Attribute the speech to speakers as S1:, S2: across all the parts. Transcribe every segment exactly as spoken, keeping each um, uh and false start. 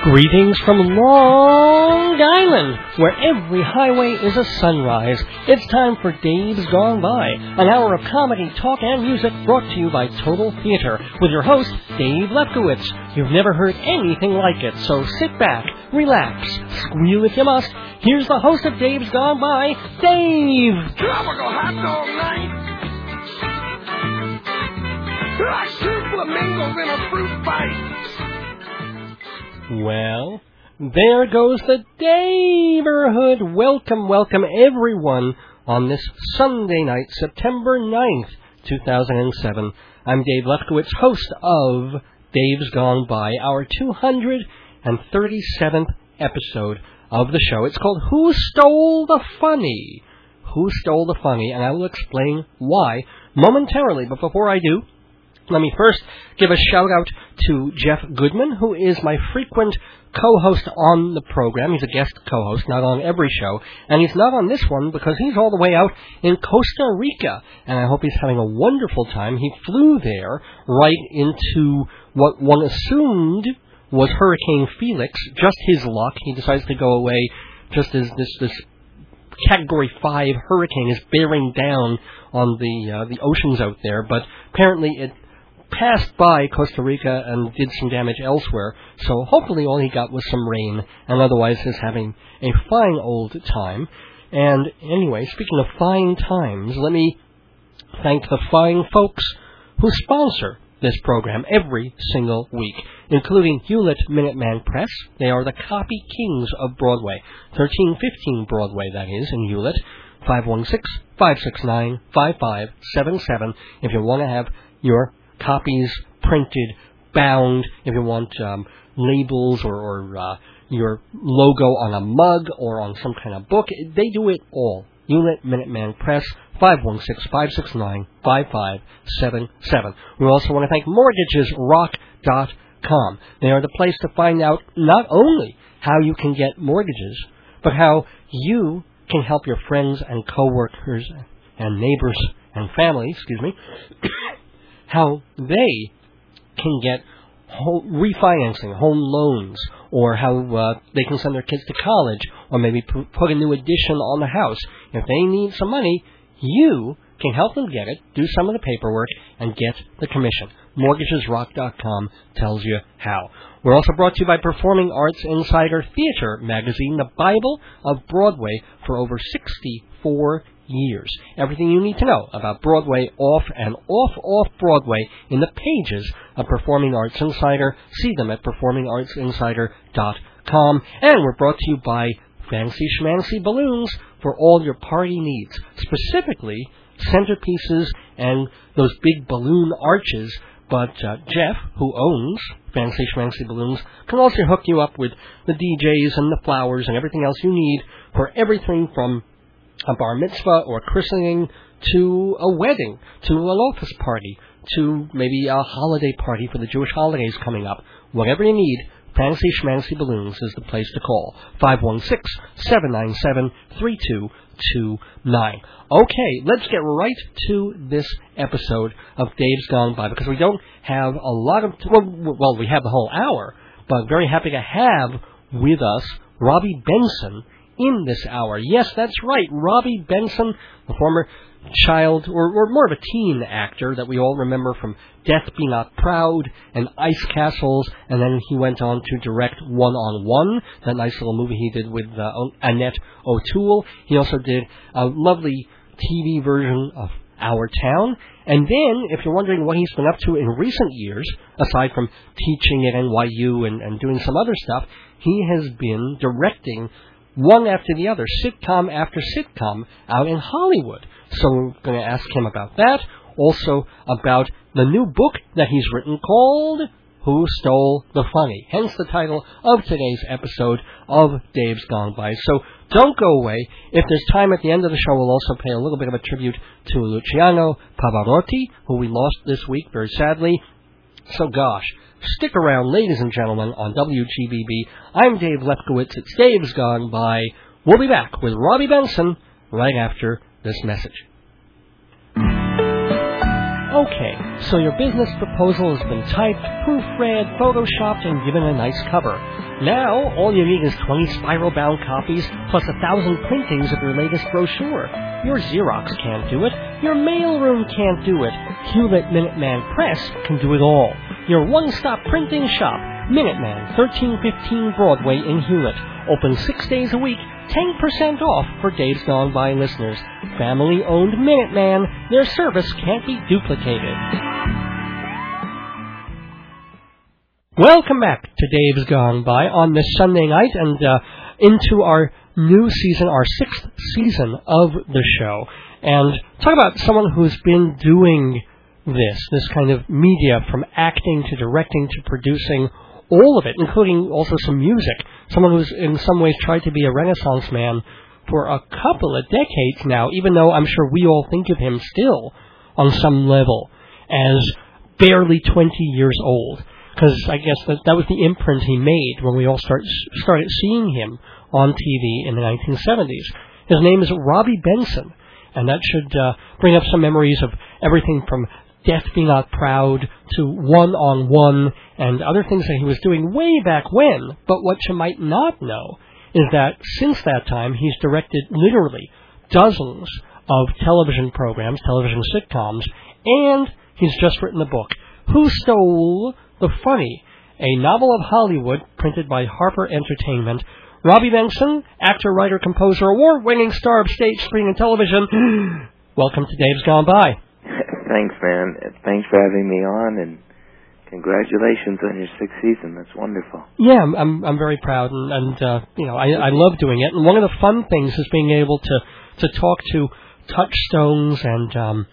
S1: Greetings from Long Island, where every highway is a sunrise. It's time for Dave's Gone By, an hour of comedy, talk, and music brought to you by Total Theater, with your host, Dave Lefkowitz. You've never heard anything like it, so sit back, relax, squeal if you must. Here's the host of Dave's Gone By, Dave!
S2: Tropical hot dog night! Like two flamingos in a fruit fight!
S1: Well, there goes the neighborhood. Welcome, welcome everyone on this Sunday night, September ninth, two thousand seven. I'm Dave Lefkowitz, host of Dave's Gone By, our two hundred thirty-seventh episode of the show. It's called Who Stole the Funny? Who Stole the Funny? And I will explain why momentarily, but before I do, let me first give a shout-out to Jeff Goodman, who is my frequent co-host on the program. He's a guest co-host, not on every show, and he's not on this one because he's all the way out in Costa Rica, and I hope he's having a wonderful time. He flew there right into what one assumed was Hurricane Felix, just his luck. He decides to go away just as this this Category five hurricane is bearing down on the uh, the oceans out there, but apparently it passed by Costa Rica and did some damage elsewhere, so hopefully all he got was some rain, and otherwise is having a fine old time. And anyway, speaking of fine times, let me thank the fine folks who sponsor this program every single week, including Hewlett Minuteman Press. They are the copy kings of Broadway. thirteen fifteen Broadway, that is, in Hewlett. five one six, five six nine, five five seven seven if you want to have your copies printed, bound, if you want um, labels or, or uh, your logo on a mug or on some kind of book. They do it all. Hewlett Minuteman Press, five one six, five six nine, five five seven seven. We also want to thank Mortgages Rock dot com. They are the place to find out not only how you can get mortgages, but how you can help your friends and coworkers and neighbors and family, excuse me, how they can get home refinancing, home loans, or how uh, they can send their kids to college, or maybe p- put a new addition on the house. If they need some money, you can help them get it, do some of the paperwork, and get the commission. Mortgages Rock dot com tells you how. We're also brought to you by Performing Arts Insider Theater magazine, the Bible of Broadway, for over sixty-four years. Everything you need to know about Broadway, off and off off Broadway in the pages of Performing Arts Insider. See them at performing arts insider dot com. And we're brought to you by Fancy Schmancy Balloons for all your party needs, specifically centerpieces and those big balloon arches. But uh, Jeff, who owns Fancy Schmancy Balloons, can also hook you up with the D Js and the flowers and everything else you need for everything from a bar mitzvah or christening to a wedding, to an office party, to maybe a holiday party for the Jewish holidays coming up. Whatever you need, Fancy Schmancy Balloons is the place to call. five one six, seven nine seven, three two two nine. Okay, let's get right to this episode of Dave's Gone By, because we don't have a lot of... Well, well, we have the whole hour, but very happy to have with us Robbie Benson in this hour. Yes, that's right, Robbie Benson, the former child, or, or more of a teen actor that we all remember from Death Be Not Proud and Ice Castles, and then he went on to direct One on One, that nice little movie he did with uh, Annette O'Toole. He also did a lovely T V version of Our Town. And then, if you're wondering what he's been up to in recent years, aside from teaching at N Y U and, and doing some other stuff, he has been directing one after the other, sitcom after sitcom, out in Hollywood. So we're going to ask him about that. Also about the new book that he's written called Who Stole the Funny? Hence the title of today's episode of Dave's Gone By. So don't go away. If there's time at the end of the show, we'll also pay a little bit of a tribute to Luciano Pavarotti, who we lost this week very sadly. So gosh, stick around, ladies and gentlemen, on W G B B. I'm Dave Lefkowitz. It's Dave's Gone By. We'll be back with Robbie Benson right after this message. Okay, so your business proposal has been typed, proofread, photoshopped, and given a nice cover. Now, all you need is twenty spiral-bound copies plus a thousand printings of your latest brochure. Your Xerox can't do it. Your mailroom can't do it. Hewlett Minuteman Press can do it all. Your one-stop printing shop, Minuteman, thirteen fifteen Broadway in Hewlett. Open six days a week, ten percent off for Dave's Gone By listeners. Family-owned Minuteman. Their service can't be duplicated. Welcome back to Dave's Gone By on this Sunday night and uh, into our new season, our sixth season of the show. And talk about someone who's been doing this, this kind of media, from acting to directing to producing, all of it, including also some music. Someone who's in some ways tried to be a Renaissance man for a couple of decades now, even though I'm sure we all think of him still, on some level, as barely twenty years old. Because I guess that, that was the imprint he made when we all start, started seeing him on T V in the nineteen seventies. His name is Robby Benson, and that should uh, bring up some memories of everything from Death Be Not Proud to One on One and other things that he was doing way back when. But what you might not know is that since that time, he's directed literally dozens of television programs, television sitcoms, and he's just written a book, Who Stole the Funny?, a novel of Hollywood printed by Harper Entertainment. Robby Benson, actor, writer, composer, award-winning star of stage, screen, and television. Welcome to Dave's Gone By.
S3: Thanks, man. Thanks for having me on, and congratulations on your sixth season. That's wonderful.
S1: Yeah, I'm I'm, I'm very proud, and, and uh, you know, I, I love doing it. And one of the fun things is being able to, to talk to touchstones and um,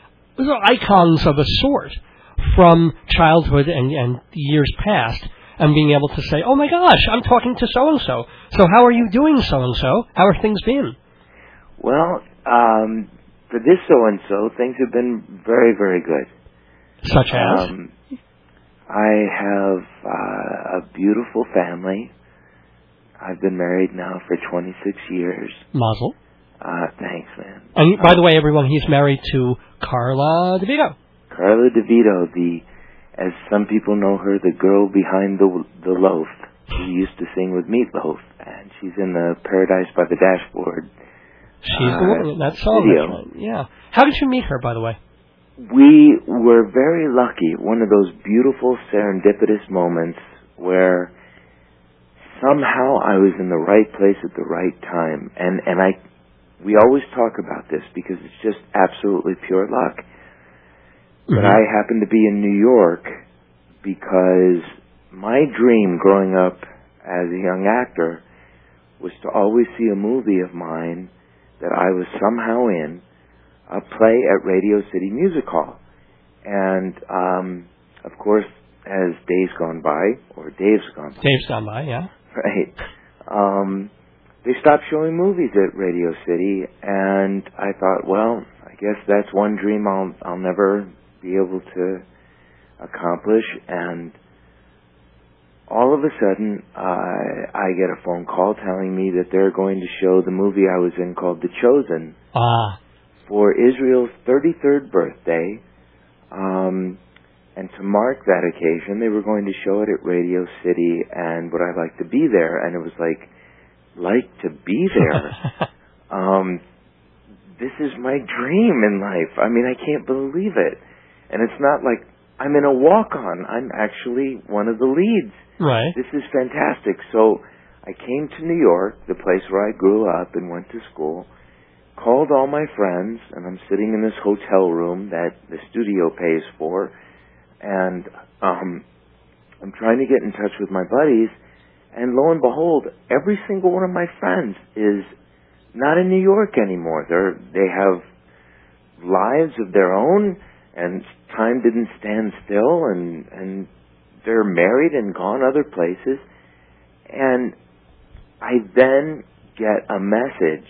S1: icons of a sort from childhood and, and years past, and being able to say, oh my gosh, I'm talking to so-and-so. So how are you doing, so-and-so? How have things been?
S3: Well, um, for this so-and-so, things have been very, very good.
S1: Such as?
S3: Um, I have uh, a beautiful family. I've been married now for twenty-six years.
S1: Mazel.
S3: Uh, thanks, man.
S1: And by the way, everyone, he's married to Carla DeVito.
S3: Carla DeVito, the, as some people know her, the girl behind the the loaf. She used to sing with Meatloaf, and she's in the Paradise by the Dashboard.
S1: She's
S3: uh,
S1: the one in that song.
S3: video.
S1: Yeah. How did you meet her, by the way?
S3: We were very lucky. One of those beautiful serendipitous moments where somehow I was in the right place at the right time. And, and I, we always talk about this because it's just absolutely pure luck. Mm-hmm. But I happened to be in New York because my dream growing up as a young actor was to always see a movie of mine that I was somehow in, a play at Radio City Music Hall. And, um, of course, as days gone by, or Dave's gone by.
S1: Dave's gone by, yeah.
S3: Right. Um, they stopped showing movies at Radio City, and I thought, well, I guess that's one dream I'll, I'll never be able to accomplish. And all of a sudden, uh, I get a phone call telling me that they're going to show the movie I was in called The Chosen.
S1: Ah.
S3: For Israel's thirty-third birthday, um, and to mark that occasion, they were going to show it at Radio City, and would I like to be there? And it was like, like to be there? um, this is my dream in life. I mean, I can't believe it. And it's not like I'm in a walk-on. I'm actually one of the leads.
S1: Right.
S3: This is fantastic. So I came to New York, the place where I grew up and went to school, called all my friends, and I'm sitting in this hotel room that the studio pays for, and um, I'm trying to get in touch with my buddies, and lo and behold, every single one of my friends is not in New York anymore. They're, they have lives of their own, and time didn't stand still, and, and they're married and gone other places. And I then get a message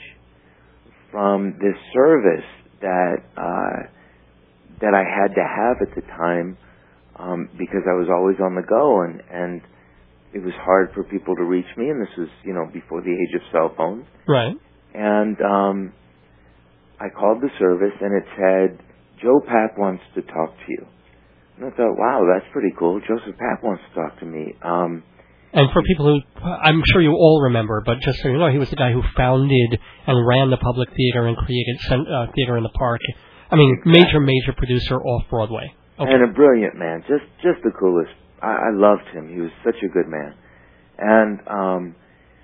S3: from this service that uh, that I had to have at the time um, because I was always on the go, and, and it was hard for people to reach me, and this was, you know, before the age of cell phones.
S1: Right.
S3: And um, I called the service, and it said, Joe Papp wants to talk to you. And I thought, wow, that's pretty cool. Joseph Papp wants to talk to me. Um,
S1: and for people who, I'm sure you all remember, but just so you know, he was the guy who founded and ran the Public Theater and created uh, Theater in the Park. I mean, exactly. major, major producer off-Broadway. Okay.
S3: And a brilliant man, just just the coolest. I, I loved him. He was such a good man. And um,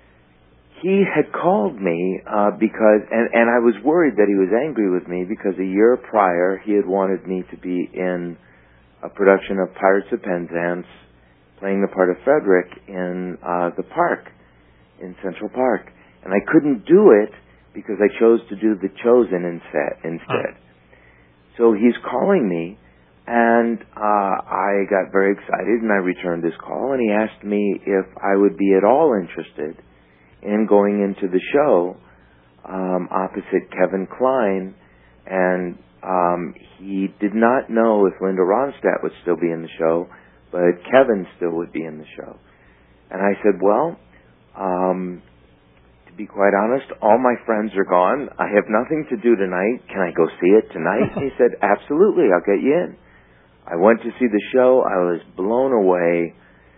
S3: he had called me uh, because, and, and I was worried that he was angry with me because a year prior he had wanted me to be in a production of Pirates of Penzance, playing the part of Frederick in uh, the park, in Central Park. And I couldn't do it because I chose to do The Chosen instead. instead.
S1: Oh.
S3: So he's calling me, and uh, I got very excited, and I returned his call, and he asked me if I would be at all interested in going into the show um, opposite Kevin Kline, and um, he did not know if Linda Ronstadt would still be in the show, but Kevin still would be in the show. And I said, well, um, to be quite honest, all my friends are gone. I have nothing to do tonight. Can I go see it tonight? He said, absolutely, I'll get you in. I went to see the show. I was blown away.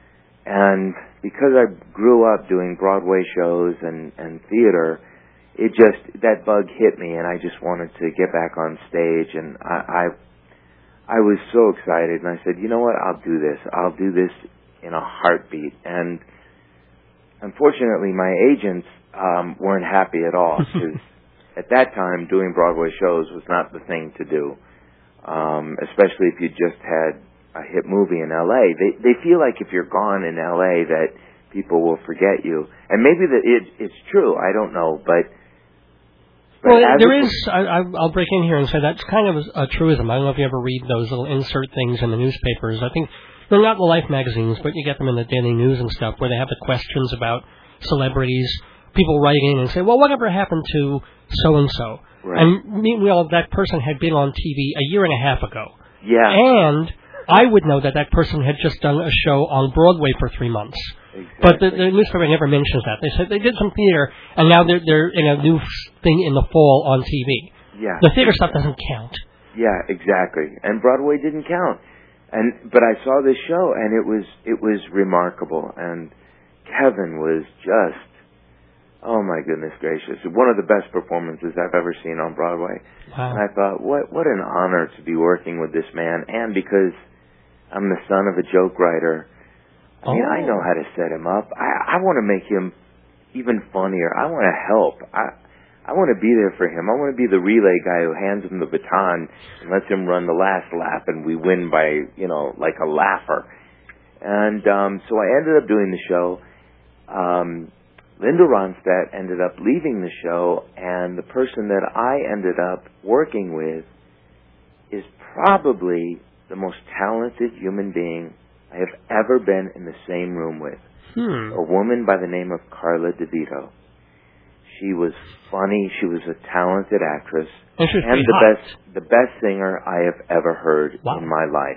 S3: And because I grew up doing Broadway shows and, and theater, it just, that bug hit me, and I just wanted to get back on stage. And I, I, I was so excited, and I said, you know what, I'll do this. I'll do this in a heartbeat. And unfortunately, my agents um, weren't happy at all, because at that time, doing Broadway shows was not the thing to do. Um, especially if you just had a hit movie in L A. They they feel like if you're gone in L A that people will forget you. And maybe that it, it's true. I don't know. But, but
S1: well, there is, I, I'll break in here and say that's kind of a truism. I don't know if you ever read those little insert things in the newspapers. I think they're not the Life magazines, but you get them in the Daily News and stuff where they have the questions about celebrities. People write in and say, well, whatever happened to so-and-so?
S3: Right.
S1: And meanwhile, that person had been on T V a year and a half ago.
S3: Yeah.
S1: And I would know that that person had just done a show on Broadway for three months.
S3: Exactly.
S1: But the, the newspaper never mentions that. They said they did some theater, and now they're, they're in a new thing in the fall on T V.
S3: Yeah.
S1: The theater stuff doesn't count.
S3: Yeah, exactly. And Broadway didn't count. And but I saw this show, and it was it was remarkable. And Kevin was just, oh my goodness gracious, one of the best performances I've ever seen on Broadway.
S1: Wow.
S3: And I thought, what what an honor to be working with this man, and because I'm the son of a joke writer, I mean,
S1: oh.
S3: I know how to set him up. I, I want to make him even funnier. I want to help. I I want to be there for him. I want to be the relay guy who hands him the baton and lets him run the last lap, and we win by, you know, like a laugher. And um, so I ended up doing the show. Um, Linda Ronstadt ended up leaving the show, and the person that I ended up working with is probably the most talented human being I have ever been in the same room with.
S1: Hmm.
S3: A woman by the name of Carla DeVito. She was funny. She was a talented actress,
S1: and,
S3: and the
S1: hot.
S3: best, the best singer I have ever heard
S1: wow.
S3: in my life.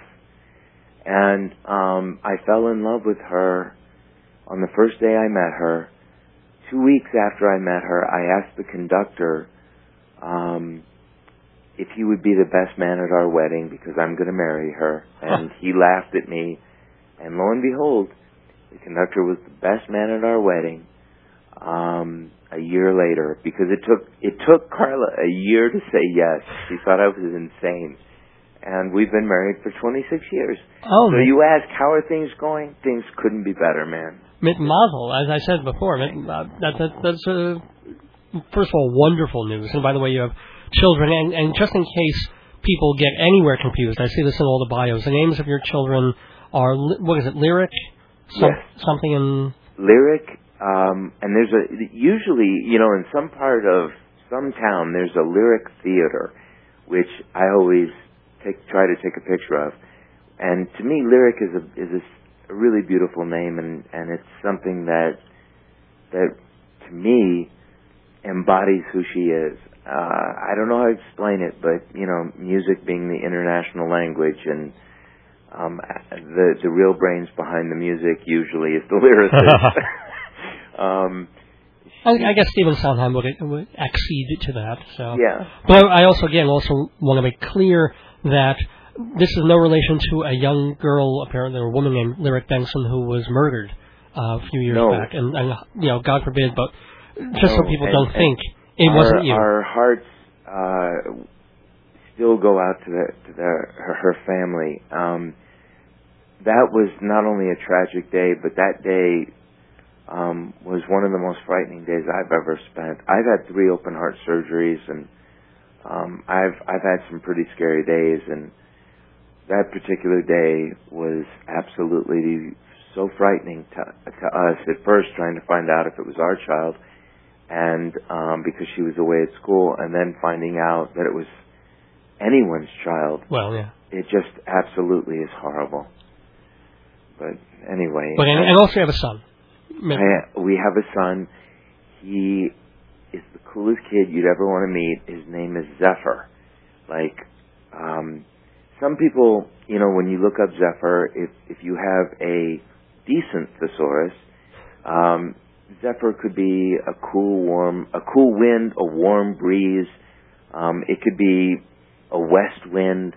S3: And um, I fell in love with her on the first day I met her. Two weeks after I met her, I asked the conductor um, if he would be the best man at our wedding because I'm going to marry her. And he laughed at me. And lo and behold, the conductor was the best man at our wedding um, a year later, because it took it took Carla a year to say yes. She thought I was insane. And we've been married for twenty-six years.
S1: Oh,
S3: so you ask, how are things going? Things couldn't be better, man.
S1: Mit Mazel, as I said before, mit, uh, that, that, that's, uh, first of all, wonderful news. And by the way, you have children, and, and just in case people get anywhere confused, I see this in all the bios, the names of your children are, what is it, Lyric? Some,
S3: yes.
S1: Something in...
S3: Lyric, um, and there's a, usually, you know, in some part of some town, there's a Lyric theater, which I always take, try to take a picture of. And to me, Lyric is a, is a a really beautiful name, and, and it's something that that to me embodies who she is. Uh, I don't know how to explain it, but you know, music being the international language, and um, the the real brains behind the music usually is the lyricist. um,
S1: I, I guess Stephen Sondheim would, would accede to that. So
S3: yeah,
S1: but I also again also want to make clear that this is no relation to a young girl, apparently, or a woman named Lyric Benson who was murdered uh, a few years
S3: no.
S1: back. And, and, you know, God forbid, but just
S3: no.
S1: so people
S3: and,
S1: don't
S3: and
S1: think it
S3: our,
S1: wasn't you.
S3: Our hearts uh, still go out to, the, to the, her, her family. Um, that was not only a tragic day, but that day um, was one of the most frightening days I've ever spent. I've had three open heart surgeries, and um, I've I've had some pretty scary days, and that particular day was absolutely so frightening to, to us at first, trying to find out if it was our child, and um, because she was away at school, and then finding out that it was anyone's child.
S1: Well, yeah.
S3: It just absolutely is horrible. But anyway.
S1: But and, and also you have a son.
S3: I, we have a son. He is the coolest kid you'd ever want to meet. His name is Zephyr. Like, um, some people, you know, when you look up Zephyr, if if you have a decent thesaurus, um, Zephyr could be a cool, warm, a cool wind, a warm breeze. Um, it could be a west wind.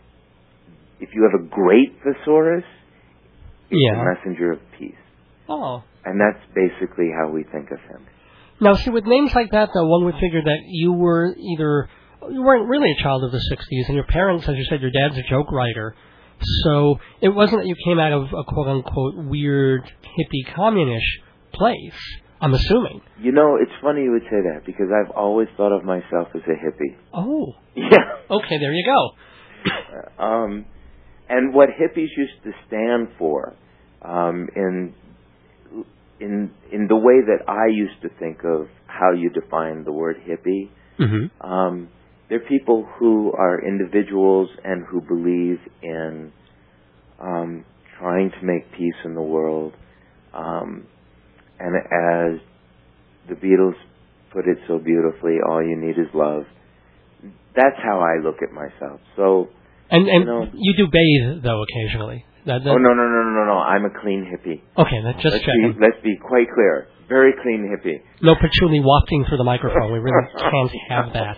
S3: If you have a great thesaurus, it's
S1: yeah.
S3: a messenger of peace.
S1: Oh.
S3: And that's basically how we think of him.
S1: Now, see, with names like that, though, one would figure that you were either, you weren't really a child of the sixties, and your parents, as you said, your dad's a joke writer, so it wasn't that you came out of a quote-unquote weird, hippie, communish place, I'm assuming.
S3: You know, it's funny you would say that, because I've always thought of myself as a hippie.
S1: Oh.
S3: Yeah.
S1: Okay, there you go.
S3: um, and what hippies used to stand for, um, in in in the way that I used to think of how you define the word hippie,
S1: mm-hmm.
S3: um, they're people who are individuals and who believe in um, trying to make peace in the world. Um, and as the Beatles put it so beautifully, all you need is love. That's how I look at myself. So,
S1: and and
S3: you know,
S1: you do bathe though occasionally. That, that,
S3: oh no no no no no no! I'm a clean hippie.
S1: Okay, that's just
S3: let's
S1: checking.
S3: Be, let's be quite clear. Very clean hippie.
S1: No patchouli wafting through the microphone. We really can't have that.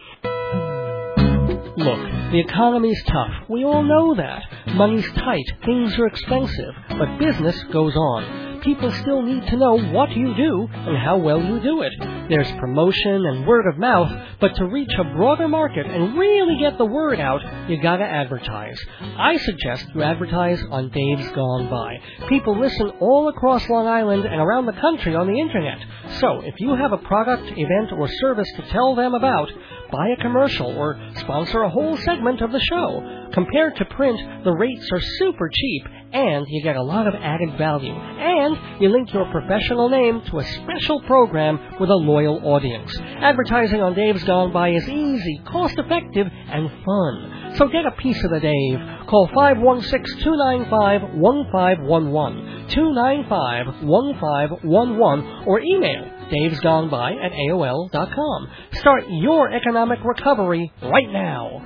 S1: Look, the economy's tough. We all know that. Money's tight. Things are expensive. But business goes on. People still need to know what you do and how well you do it. There's promotion and word of mouth, but to reach a broader market and really get the word out, you gotta advertise. I suggest you advertise on Dave's Gone By. People listen all across Long Island and around the country on the internet. So, if you have a product, event, or service to tell them about, buy a commercial or sponsor a whole segment of the show. Compared to print, the rates are super cheap, and you get a lot of added value. And you link your professional name to a special program with a loyal audience. Advertising on Dave's Gone By is easy, cost-effective, and fun. So get a piece of the Dave. Call five one six, two nine five, one five one one, two nine five, one five one one, or email davesgoneby at A O L dot com. Start your economic recovery right now.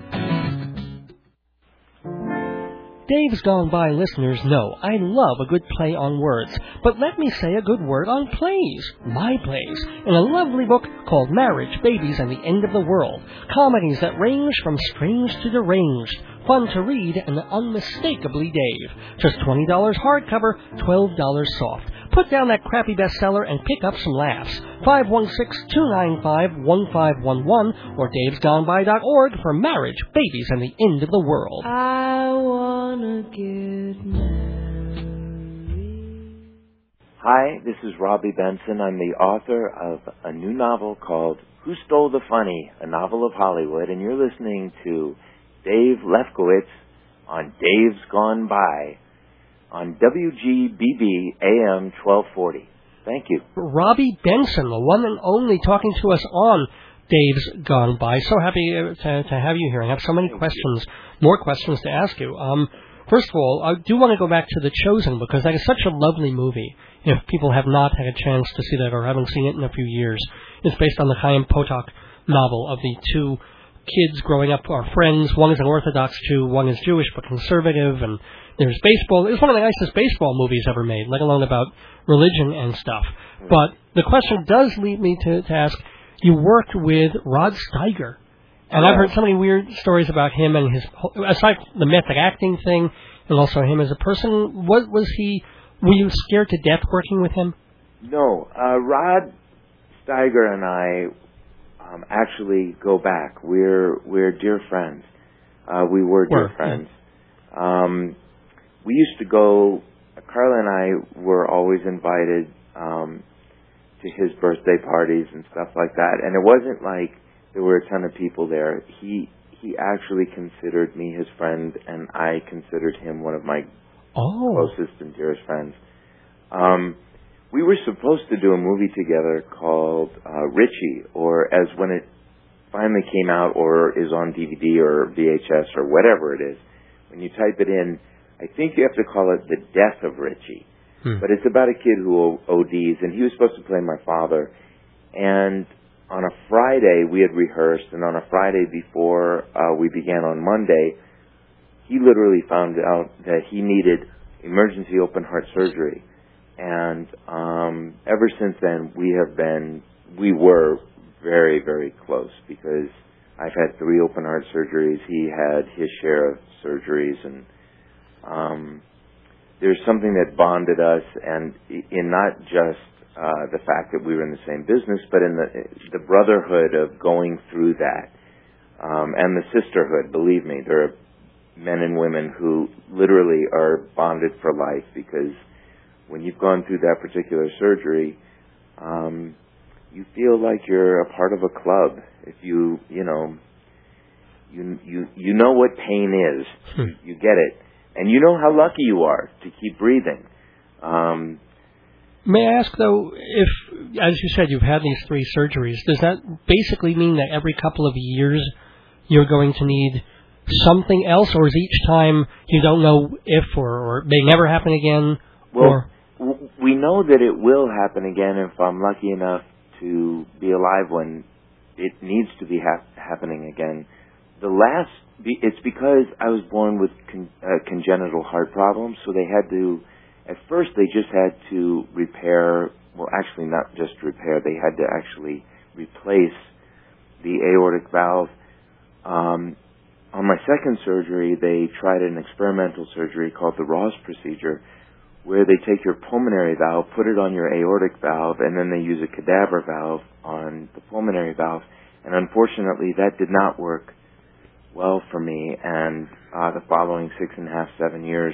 S1: Dave's Gone By listeners know I love a good play on words, but let me say a good word on plays, my plays, in a lovely book called Marriage, Babies, and the End of the World. Comedies that range from strange to deranged, fun to read, and unmistakably Dave. Just twenty dollars hardcover, twelve dollars soft. Put down that crappy bestseller and pick up some laughs. five one six, two nine five, one five one one or daves gone by dot org for Marriage, Babies, and the End of the World.
S4: I wanna get married.
S3: Hi, this is Robbie Benson. I'm the author of a new novel called Who Stole the Funny, a novel of Hollywood, and you're listening to Dave Lefkowitz on Dave's Gone By on W G B B A M twelve forty. Thank you.
S1: Robbie Benson, the one and only, talking to us on Dave's Gone By. So happy to, to have you here. I have so many
S3: Thank
S1: questions,
S3: you.
S1: more questions to ask you. Um, first of all, I do want to go back to The Chosen, because that is such a lovely movie. If people have not had a chance to see that or haven't seen it in a few years, it's based on the Chaim Potok novel of the two kids growing up are friends. One is an Orthodox Jew, one is Jewish but conservative, and there's baseball. It's one of the nicest baseball movies ever made, let alone about religion and stuff. But the question does lead me to, to ask, you worked with Rod Steiger And
S3: yeah.
S1: I've heard so many weird stories about him and his, aside from the method acting thing, and also him as a person. What was he? Were you scared to death working with him?
S3: No, uh, Rod Steiger and I um, actually go back. We're we're dear friends. Uh, we were dear
S1: Were,
S3: friends. Yeah. Um, we used to go. Carla and I were always invited um, to his birthday parties and stuff like that. And it wasn't like there were a ton of people there. He he actually considered me his friend, and I considered him one of my
S1: oh.
S3: closest and dearest friends. Um, we were supposed to do a movie together called uh, Richie, or as when it finally came out or is on D V D or V H S or whatever it is, when you type it in, I think you have to call it The Death of Richie. Hmm. But it's about a kid who O Ds, and he was supposed to play my father. And on a Friday, we had rehearsed, and on a Friday before uh, we began on Monday, he literally found out that he needed emergency open heart surgery. And um, ever since then, we have been, we were very, very close, because I've had three open heart surgeries. He had his share of surgeries, and um, there's something that bonded us, and in not just uh, the fact that we were in the same business, but in the the brotherhood of going through that, um, and the sisterhood. Believe me, there are men and women who literally are bonded for life, because when you've gone through that particular surgery, um, you feel like you're a part of a club. If you, you know, you you you know what pain is. Hmm. You get it. And you know how lucky you are to keep breathing. Um,
S1: May I ask, though, if, as you said, you've had these three surgeries, does that basically mean that every couple of years you're going to need something else, or is each time you don't know if or, or may never happen again?
S3: Well,
S1: or?
S3: W- we know that it will happen again if I'm lucky enough to be alive when it needs to be ha- happening again. The last, it's because I was born with con, uh, congenital heart problems, so they had to, at first they just had to repair, well actually not just repair, they had to actually replace the aortic valve. Um, on my second surgery, they tried an experimental surgery called the Ross procedure, where they take your pulmonary valve, put it on your aortic valve, and then they use a cadaver valve on the pulmonary valve. And unfortunately, that did not work well for me, and uh, the following six and a half, seven years,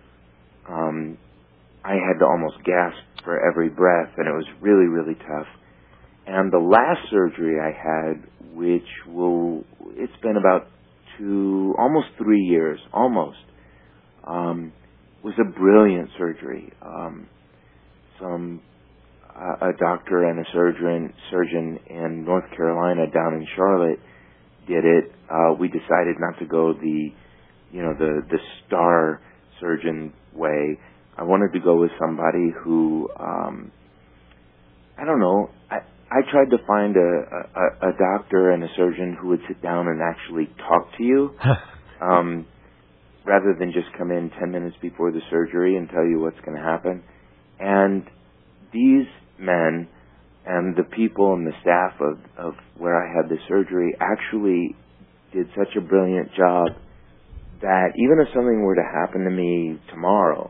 S3: um, I had to almost gasp for every breath, and it was really, really tough. And the last surgery I had, which will, it's been about two, almost three years, almost, um, was a brilliant surgery. Um, some uh, a doctor and a surgeon, surgeon in North Carolina down in Charlotte did it. Uh, we decided not to go the, you know, the, the star surgeon way. I wanted to go with somebody who, um, I don't know, I, I tried to find a, a, a doctor and a surgeon who would sit down and actually talk to you, um, rather than just come in ten minutes before the surgery and tell you what's going to happen. And these men and the people and the staff of, of where I had the surgery actually did such a brilliant job that even if something were to happen to me tomorrow,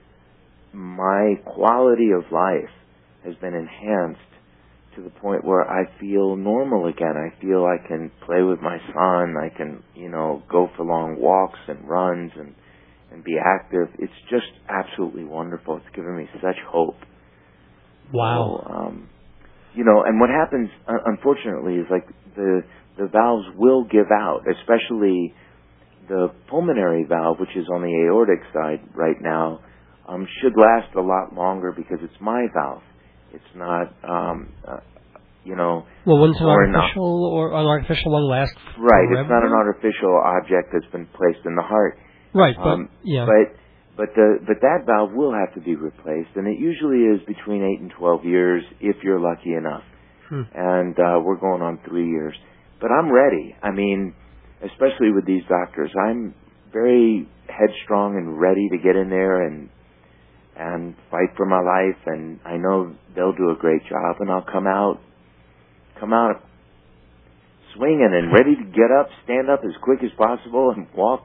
S3: my quality of life has been enhanced to the point where I feel normal again. I feel I can play with my son. I can, you know, go for long walks and runs and, and be active. It's just absolutely wonderful. It's given me such hope.
S1: Wow.
S3: So, um, you know, and what happens, uh, unfortunately, is like the the valves will give out, especially the pulmonary valve, which is on the aortic side right now, um, should last a lot longer because it's my valve. It's not, um, uh, you know...
S1: Well, wouldn't an
S3: or
S1: artificial or an artificial one last
S3: Right,
S1: forever?
S3: It's not an artificial object that's been placed in the heart.
S1: Right, but,
S3: um,
S1: yeah.
S3: But, but, the, but that valve will have to be replaced, and it usually is between eight and twelve years if you're lucky enough. Hmm. And uh, we're going on three years. But I'm ready. I mean, especially with these doctors. I'm very headstrong and ready to get in there and and fight for my life, and I know they'll do a great job, and I'll come out come out swinging and ready to get up, stand up as quick as possible, and walk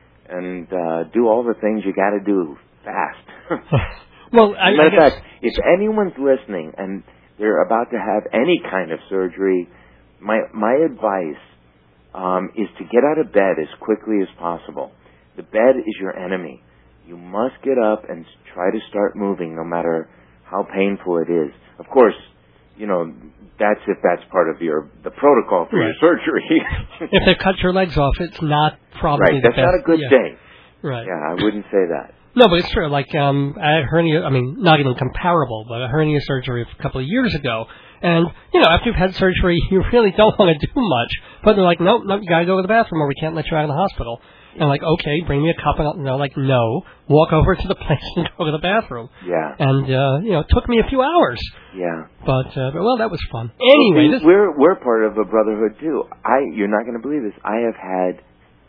S3: and uh, do all the things you got to do fast.
S1: Well, I,
S3: as a matter
S1: I guess...
S3: of fact, if anyone's listening and they're about to have any kind of surgery, my my advice um, is to get out of bed as quickly as possible. The bed is your enemy. You must get up and try to start moving, no matter how painful it is. Of course, you know, that's if that's part of your the protocol for
S1: right.
S3: your surgery.
S1: If they cut your legs off, it's not probably
S3: right.
S1: the
S3: That's
S1: best.
S3: not a good
S1: yeah.
S3: thing.
S1: Right.
S3: Yeah, I wouldn't say that.
S1: No, but it's true. Like, um, I had hernia, I mean, not even comparable, but a hernia surgery a couple of years ago. And, you know, after you've had surgery, you really don't want to do much. But they're like, nope, nope, you got to go to the bathroom or we can't let you out of the hospital. And I'm like, okay, bring me a cup. And they're like, no, walk over to the place and go to the bathroom.
S3: Yeah.
S1: And, uh, you know, it took me a few hours.
S3: Yeah.
S1: But, uh, but well, that was fun. Anyway,
S3: well,
S1: this...
S3: we're we're part of a brotherhood too. I you're not going to believe this. I have had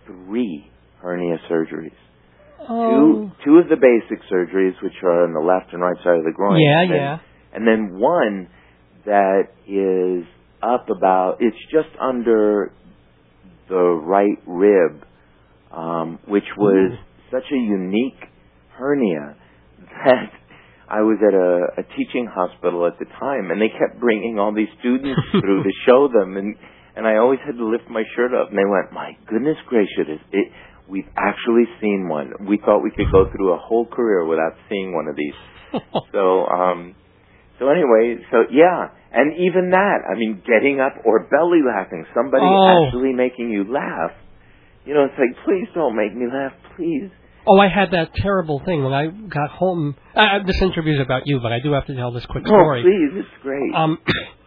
S3: three hernia surgeries.
S1: Oh.
S3: Two two of the basic surgeries, which are on the left and right side of the groin.
S1: Yeah,
S3: and then,
S1: yeah.
S3: And then one that is up about, it's just under the right rib, um, which was Ooh. such a unique hernia that I was at a, a teaching hospital at the time, and they kept bringing all these students through to show them, and and I always had to lift my shirt up, and they went, "My goodness gracious, it, we've actually seen one. We thought we could go through a whole career without seeing one of these." so, um, so anyway, so yeah, and even that, I mean, getting up or belly laughing, somebody
S1: oh.
S3: actually making you laugh. You know, it's like, please don't make me laugh, please.
S1: Oh, I had that terrible thing when I got home. Uh, this interview's about you, but I do have to tell this quick story.
S3: Oh, please, it's great.
S1: Um,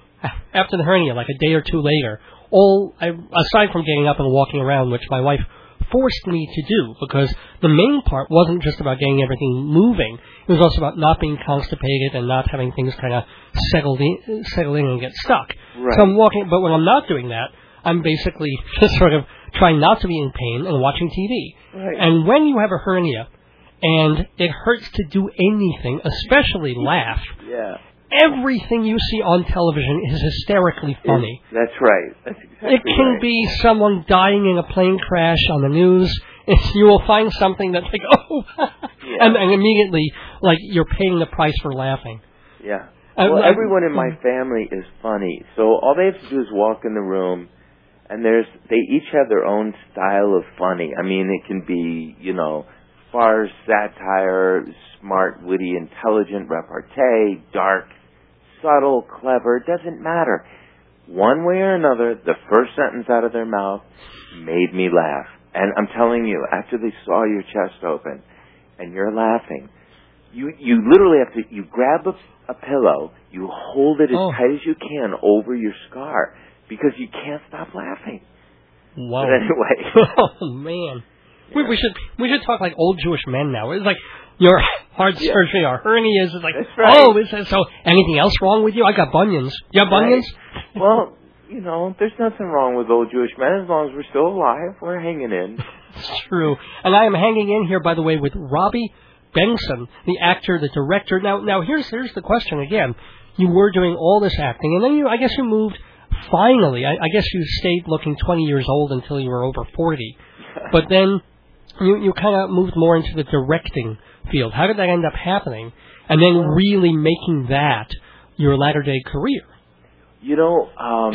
S1: after the hernia, like a day or two later, all I, aside from getting up and walking around, which my wife forced me to do, because the main part wasn't just about getting everything moving. It was also about not being constipated and not having things kind of settle in, settle in and get stuck.
S3: Right.
S1: So I'm walking, but when I'm not doing that, I'm basically just sort of trying not to be in pain and watching T V.
S3: Right.
S1: And when you have a hernia and it hurts to do anything, especially laugh,
S3: yeah.
S1: everything you see on television is hysterically funny.
S3: It, that's right. That's exactly
S1: It can
S3: right.
S1: be someone dying in a plane crash on the news. If you will find something that's like, oh,
S3: yeah.
S1: and, and immediately, like, you're paying the price for laughing.
S3: Yeah.
S1: Uh,
S3: well,
S1: like,
S3: everyone in my family is funny, so all they have to do is walk in the room, and there's they each have their own style of funny. I mean, it can be, you know, farce, satire, smart, witty, intelligent repartee, dark, subtle, clever. It doesn't matter. One way or another, the first sentence out of their mouth made me laugh. And I'm telling you, after they saw your chest open and you're laughing, you you literally have to, you grab a, a pillow, you hold it as
S1: oh.
S3: tight as you can over your scar because you can't stop laughing.
S1: Wow.
S3: But anyway.
S1: Oh, man. Yeah. We, we should we should talk like old Jewish men now. It's like your heart
S3: yeah.
S1: surgery or hernias. It's like,
S3: That's right.
S1: oh, is that so? Anything else wrong with you? I got bunions. You have bunions?
S3: Right. Well, you know, there's nothing wrong with old Jewish men as long as we're still alive. We're hanging in.
S1: It's true. And I am hanging in here, by the way, with Robbie Benson, the actor, the director. Now, now here's here's the question again. You were doing all this acting, and then you, I guess you moved, finally, I, I guess you stayed looking twenty years old until you were over forty. But then you, you kind of moved more into the directing field. How did that end up happening? And then really making that your latter-day career?
S3: You know, um,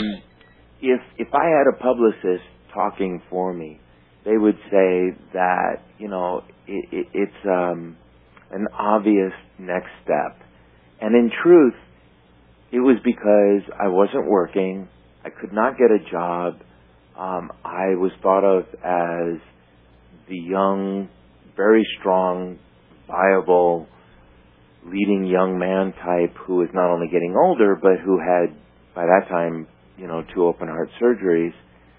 S3: if if I had a publicist talking for me, they would say that, you know, it, it, it's um, an obvious next step. And in truth, it was because I wasn't working. I could not get a job. Um, I was thought of as the young, very strong, viable, leading young man type who was not only getting older, but who had, by that time, you know, two open heart surgeries.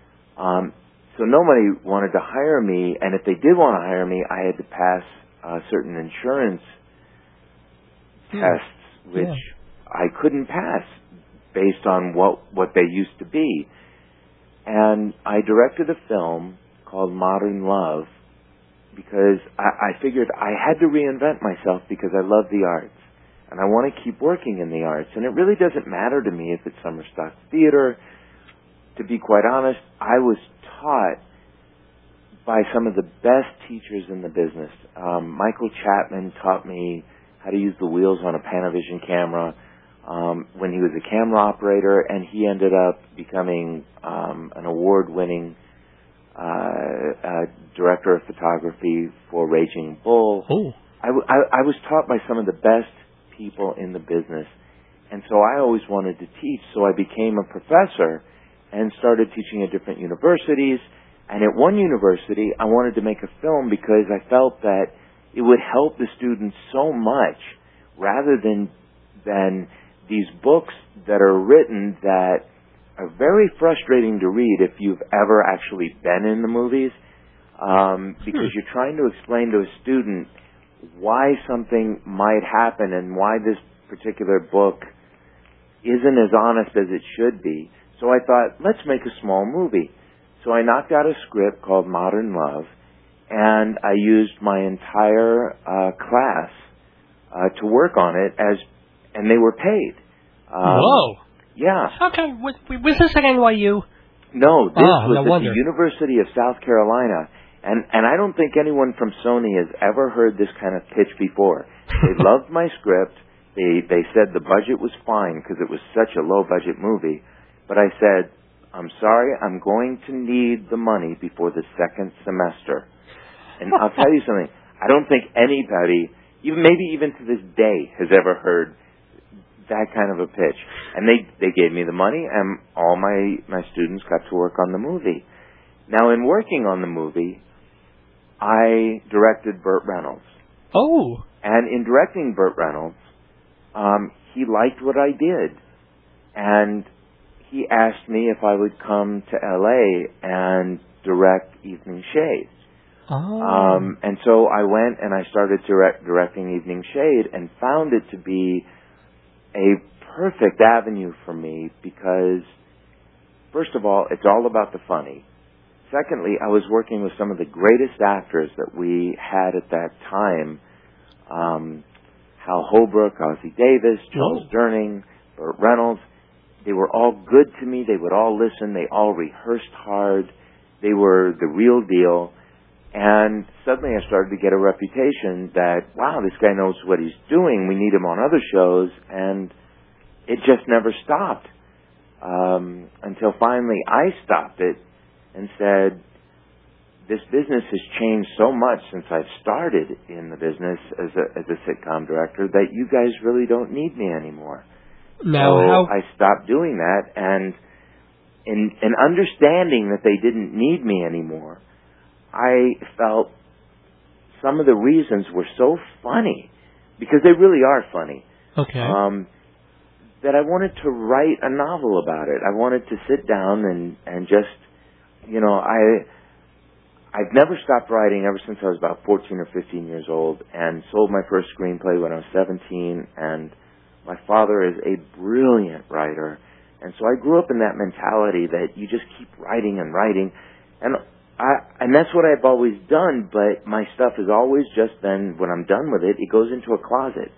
S3: Um, so nobody wanted to hire me, and if they did want to hire me, I had to pass uh, certain insurance hmm. tests, which yeah. I couldn't pass based on what, what they used to be. And I directed a film called Modern Love because I, I figured I had to reinvent myself because I love the arts. And I want to keep working in the arts. And it really doesn't matter to me if it's summer stock theater, to be quite honest, I was taught by some of the best teachers in the business. Um, Michael Chapman taught me how to use the wheels on a Panavision camera um, when he was a camera operator, and he ended up becoming um, an award-winning uh, uh, director of photography for Raging Bull.
S1: Oh.
S3: I, w- I, I was taught by some of the best people in the business, and so I always wanted to teach, so I became a professor and started teaching at different universities. And at one university, I wanted to make a film because I felt that it would help the students so much, rather than than these books that are written that are very frustrating to read if you've ever actually been in the movies, um, because you're trying to explain to a student why something might happen and why this particular book isn't as honest as it should be. So I thought, let's make a small movie. So I knocked out a script called Modern Love, and I used my entire uh, class uh, to work on it, as, and they were paid. Um,
S1: Whoa!
S3: Yeah.
S1: How come? Was, was this at N Y U?
S3: No, this
S1: oh,
S3: was
S1: no
S3: at
S1: wonder.
S3: the University of South Carolina, and and I don't think anyone from Sony has ever heard this kind of pitch before. They loved my script. They they said the budget was fine because it was such a low budget movie, but I said, I'm sorry, I'm going to need the money before the second semester. And I'll tell you something, I don't think anybody, even maybe even to this day, has ever heard that kind of a pitch. And they, they gave me the money, and all my, my students got to work on the movie. Now, in working on the movie, I directed Burt Reynolds.
S1: Oh.
S3: And in directing Burt Reynolds, um, he liked what I did. And he asked me if I would come to L A and direct Evening Shade.
S1: Oh.
S3: Um, and so I went and I started direct, directing Evening Shade and found it to be a perfect avenue for me because, first of all, it's all about the funny. Secondly, I was working with some of the greatest actors that we had at that time. Um, Hal Holbrook, Ossie Davis, Charles
S1: Whoa.
S3: Durning, Burt Reynolds. They were all good to me. They would all listen. They all rehearsed hard. They were the real deal. And suddenly I started to get a reputation that, wow, this guy knows what he's doing. We need him on other shows. And it just never stopped um, until finally I stopped it and said, this business has changed so much since I've started in the business as a, as a sitcom director that you guys really don't need me anymore.
S1: Now,
S3: so
S1: how...
S3: I stopped doing that, and in, in understanding that they didn't need me anymore, I felt some of the reasons were so funny, because they really are funny,
S1: Okay.
S3: um, that I wanted to write a novel about it. I wanted to sit down and, and just, you know, I, I've never stopped writing ever since I was about fourteen or fifteen years old, and sold my first screenplay when I was seventeen, and my father is a brilliant writer, and so I grew up in that mentality that you just keep writing and writing, and I, and that's what I've always done, but my stuff has always just been, when I'm done with it, it goes into a closet.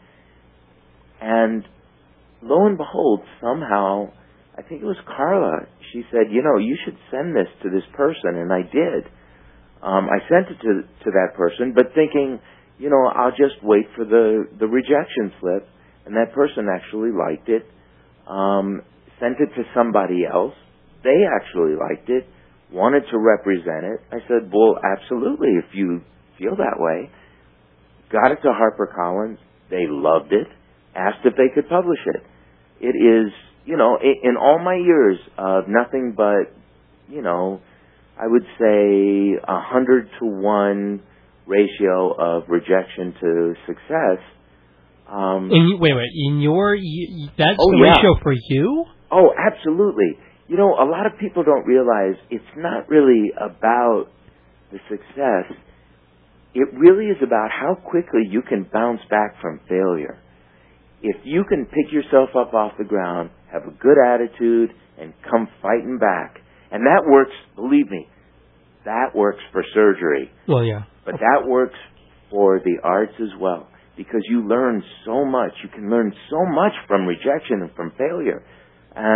S3: And lo and behold, somehow, I think it was Carla, she said, you know, you should send this to this person, and I did. Um, I sent it to, to that person, but thinking, you know, I'll just wait for the, the rejection slip. And that person actually liked it, um, sent it to somebody else. They actually liked it, wanted to represent it. I said, well, absolutely, if you feel that way. Got it to HarperCollins. They loved it, asked if they could publish it. It is, you know, in all my years of nothing but, you know, I would say a hundred to one ratio of rejection to success. Um,
S1: in, wait, wait. In your, y- that's
S3: oh,
S1: the
S3: yeah.
S1: ratio for you?
S3: Oh, absolutely. You know, a lot of people don't realize it's not really about the success. It really is about how quickly you can bounce back from failure. If you can pick yourself up off the ground, have a good attitude, and come fighting back. And that works, believe me, that works for surgery.
S1: Well, yeah.
S3: But that works for the arts as well. Because you learn so much. You can learn so much from rejection and from failure. And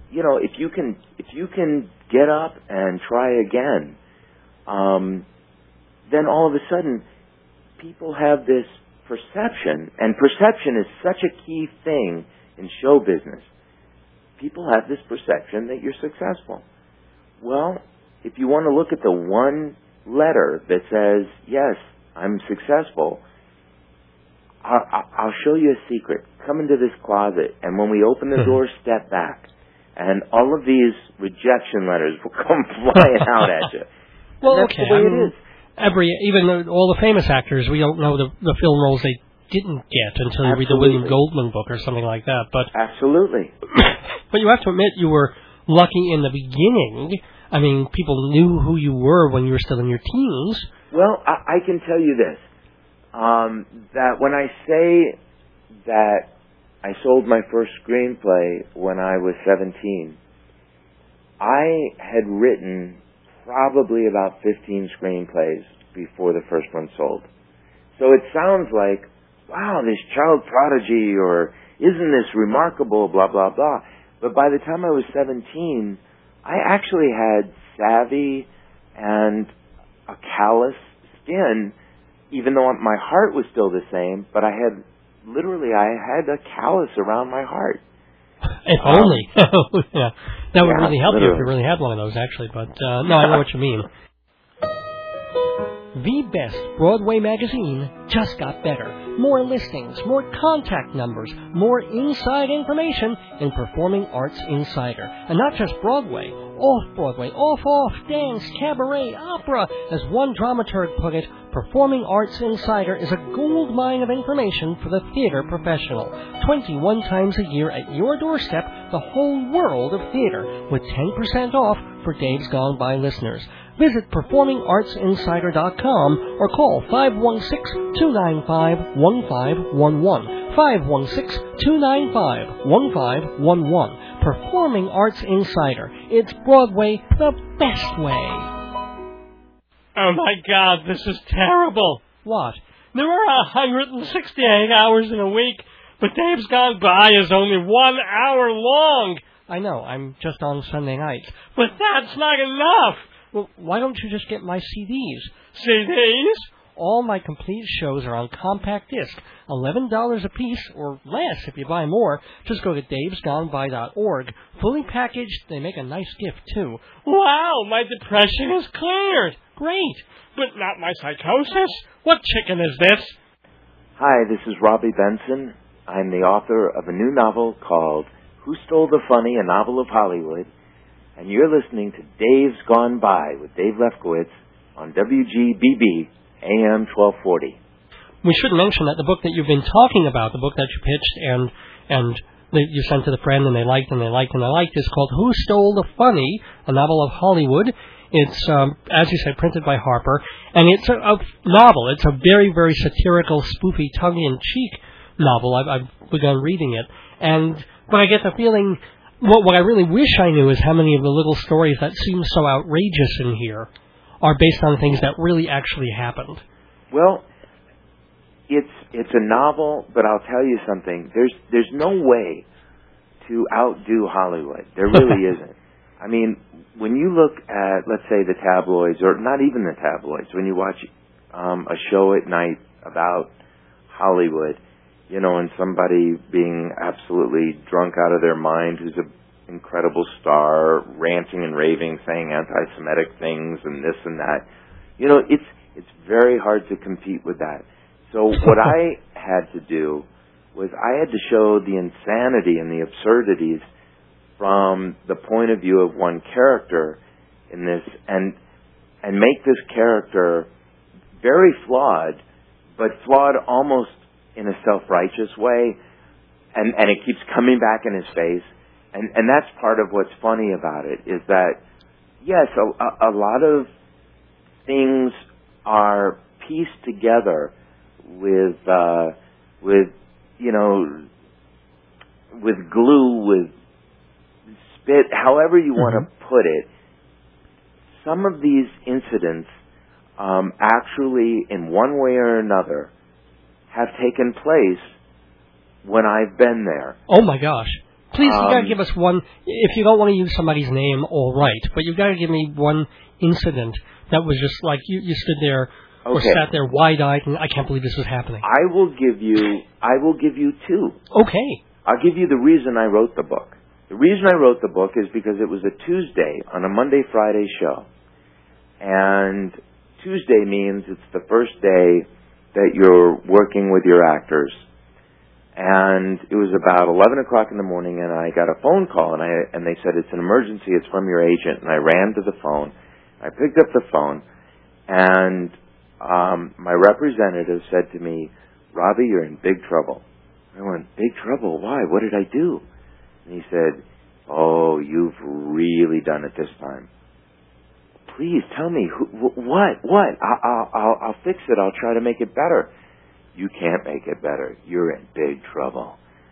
S3: you know, if you can, if you can get up and try again, um, then all of a sudden, people have this perception, and perception is such a key thing in show business. People have this perception that you're successful. Well, if you want to look at the one letter that says, yes, I'm successful, I'll, I'll show you a secret. Come into this closet, and when we open the door, step back. And all of these rejection letters will come flying out at you.
S1: Well,
S3: that's
S1: okay.
S3: the way
S1: I mean,
S3: it is.
S1: Every, even all the famous actors, we don't know the, the film roles they didn't get until you
S3: Absolutely.
S1: read the William Goldman book or something like that. But
S3: Absolutely.
S1: But you have to admit you were lucky in the beginning. I mean, people knew who you were when you were still in your teens.
S3: Well, I, I can tell you this, um, that when I say that I sold my first screenplay when I was seventeen, I had written probably about fifteen screenplays before the first one sold. So it sounds like, wow, this child prodigy, or isn't this remarkable, blah, blah, blah. But by the time I was seventeen, I actually had savvy and a callous skin, even though my heart was still the same, but I had, literally, I had a callus around my heart.
S1: If
S3: um,
S1: only. yeah. That would
S3: yeah,
S1: really help
S3: literally.
S1: you if you really had one of those, actually. But, uh, no, I know what you mean. The Best Broadway magazine just got better. More listings, more contact numbers, more inside information in Performing Arts Insider. And not just Broadway, off-Broadway, off-off, dance, cabaret, opera. As one dramaturg put it, Performing Arts Insider is a gold mine of information for the theater professional. twenty-one times a year at your doorstep, the whole world of theater, with ten percent off for Dave's Gone By listeners. Visit performing arts insider dot com or call five one six, two nine five, one five one one. five one six, two nine five, one five one one. Performing Arts Insider. It's Broadway the best way.
S5: Oh my God, this is terrible.
S1: What?
S5: There are one hundred sixty-eight hours in a week, but Dave's Gone By is only one hour long.
S1: I know, I'm just on Sunday nights.
S5: But that's not enough.
S1: Well, why don't you just get my C Ds?
S5: C Ds?
S1: All my complete shows are on compact disc, eleven dollars a piece, or less if you buy more. Just go to daves gone by dot org. Fully packaged, they make a nice gift, too.
S5: Wow, my depression is cleared.
S1: Great.
S5: But not my psychosis? What chicken is this?
S3: Hi, this is Robbie Benson. I'm the author of a new novel called Who Stole the Funny, a Novel of Hollywood. And you're listening to Dave's Gone By with Dave Lefkowitz on W G B B A M twelve forty.
S1: We should mention that the book that you've been talking about, the book that you pitched and and that you sent to the friend and they liked and they liked and they liked, is called Who Stole the Funny, a Novel of Hollywood. It's, um, as you said, printed by Harper, and it's a, a novel. It's a very, very satirical, spoofy, tongue-in-cheek novel. I've, I've begun reading it, and but I get the feeling. What, what I really wish I knew is how many of the little stories that seem so outrageous in here are based on things that really actually happened.
S3: Well, it's it's a novel, but I'll tell you something. There's there's no way to outdo Hollywood. There really isn't. I mean, when you look at, let's say, the tabloids, or not even the tabloids, when you watch um, a show at night about Hollywood, you know, and somebody being absolutely drunk out of their mind who's an incredible star, ranting and raving, saying anti-Semitic things and this and that. You know, it's it's very hard to compete with that. So what I had to do was I had to show the insanity and the absurdities from the point of view of one character in this, and and make this character very flawed, but flawed almost in a self-righteous way, and, and it keeps coming back in his face. And, and that's part of what's funny about it, is that, yes, a, a lot of things are pieced together with, uh, with, you know, with glue, with spit, however you mm-hmm. want to put it. Some of these incidents um, actually, in one way or another, have taken place when I've been there.
S1: Oh, my gosh. Please,
S3: Um,
S1: you got to give us one. If you don't want to use somebody's name, all right. But you got to give me one incident that was just like you, you stood there or
S3: Okay.
S1: sat there wide-eyed and I can't believe this is happening.
S3: I will give you. I will give you two.
S1: Okay.
S3: I'll give you the reason I wrote the book. The reason I wrote the book is because it was a Tuesday on a Monday Friday show, and Tuesday means it's the first day that you're working with your actors. And it was about eleven o'clock in the morning, and I got a phone call, and I and they said, it's an emergency, it's from your agent. And I ran to the phone. I picked up the phone, and um, my representative said to me, Robbie, you're in big trouble. I went, big trouble? Why? What did I do? And he said, oh, you've really done it this time. Please tell me, who, wh- what, what? I- I'll, I'll, I'll fix it. I'll try to make it better. You can't make it better. You're in big trouble.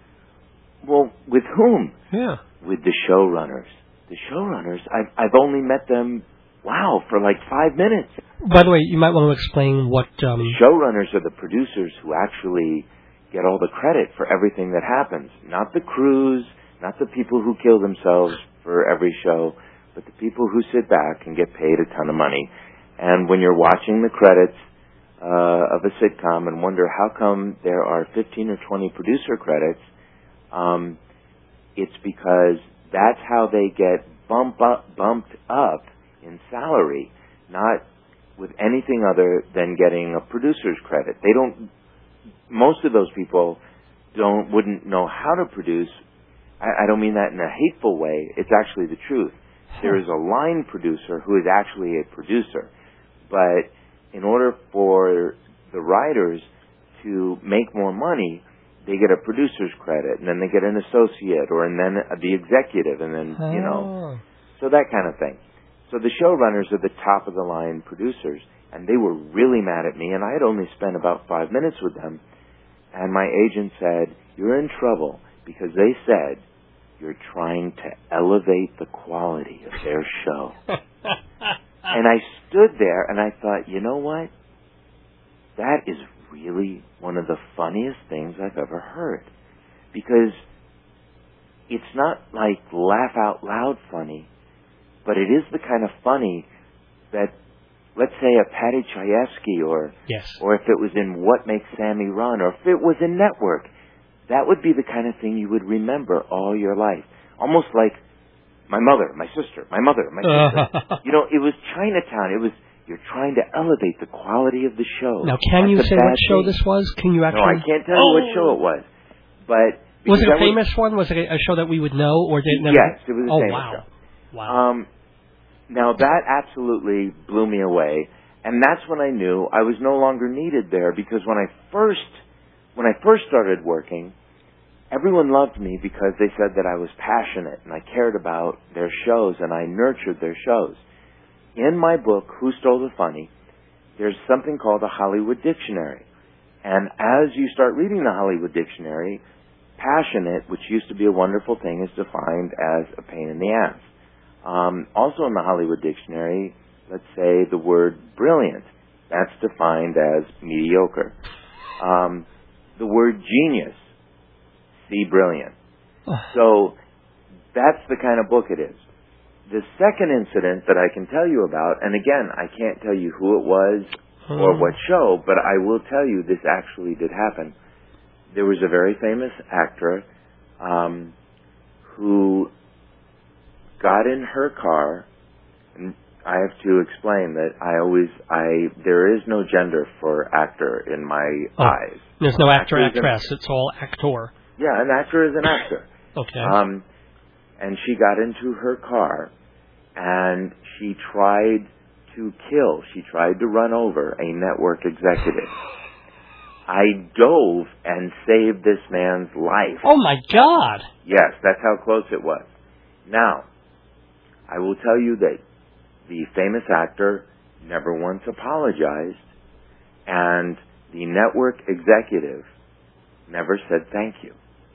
S3: Well, with whom?
S1: Yeah.
S3: With the showrunners. The showrunners, I've, I've only met them, wow, for like five minutes.
S1: By the way, you might want to explain what... Um,
S3: The showrunners are the producers who actually get all the credit for everything that happens. Not the crews, not the people who kill themselves for every show, but the people who sit back and get paid a ton of money. And when you're watching the credits uh, of a sitcom and wonder how come there are fifteen or twenty producer credits, um, it's because that's how they get bump up, bumped up in salary, not with anything other than getting a producer's credit. They don't, most of those people don't, wouldn't know how to produce. I, I don't mean that in a hateful way. It's actually the truth. There is a line producer who is actually a producer. But in order for the writers to make more money, they get a producer's credit, and then they get an associate, or and then the executive, and then, you know, so that kind of thing. So the showrunners are the top of the line producers, and they were really mad at me, and I had only spent about five minutes with them, and my agent said, you're in trouble, because they said, you're trying to elevate the quality of their show. And I stood there, and I thought, you know what? That is really one of the funniest things I've ever heard. Because it's not like laugh out loud funny, but it is the kind of funny that, let's say, a Patty Chayefsky, or
S1: yes.
S3: or if it was in What Makes Sammy Run, or if it was in Network, that would be the kind of thing you would remember all your life. Almost like my mother, my sister, my mother, my sister. You know, it was Chinatown. It was, you're trying to elevate the quality of the show.
S1: Now, can
S3: That's
S1: you say
S3: bad
S1: what show
S3: thing.
S1: this was? Can you actually?
S3: No, I can't tell you what show it was. But
S1: Was it a
S3: that
S1: famous one? Was it a, a show that we would know, or did it never?
S3: Yes, it was a
S1: oh,
S3: famous
S1: wow.
S3: show.
S1: Wow.
S3: Um, now, that absolutely blew me away. And that's when I knew I was no longer needed there, because when I first, when I first started working, everyone loved me because they said that I was passionate and I cared about their shows and I nurtured their shows. In my book, Who Stole the Funny, there's something called a Hollywood Dictionary. And as you start reading the Hollywood Dictionary, passionate, which used to be a wonderful thing, is defined as a pain in the ass. Um, also in the Hollywood Dictionary, let's say the word brilliant, that's defined as mediocre. Um, the word genius, see brilliant. So that's the kind of book it is. The second incident that I can tell you about, and again, I can't tell you who it was or what show, but I will tell you this actually did happen. There was a very famous actor um, who got in her car, and I have to explain that I always, I there is no gender for actor in my
S1: oh,
S3: eyes.
S1: There's no actor,
S3: Actor is an-
S1: actress. It's all actor.
S3: Yeah, an actor is an actor.
S1: Okay.
S3: Um, and she got into her car, and she tried to kill, she tried to run over a network executive. I dove and saved this man's life.
S1: Oh, my God.
S3: Yes, that's how close it was. Now, I will tell you that the famous actor never once apologized, and the network executive never said thank you.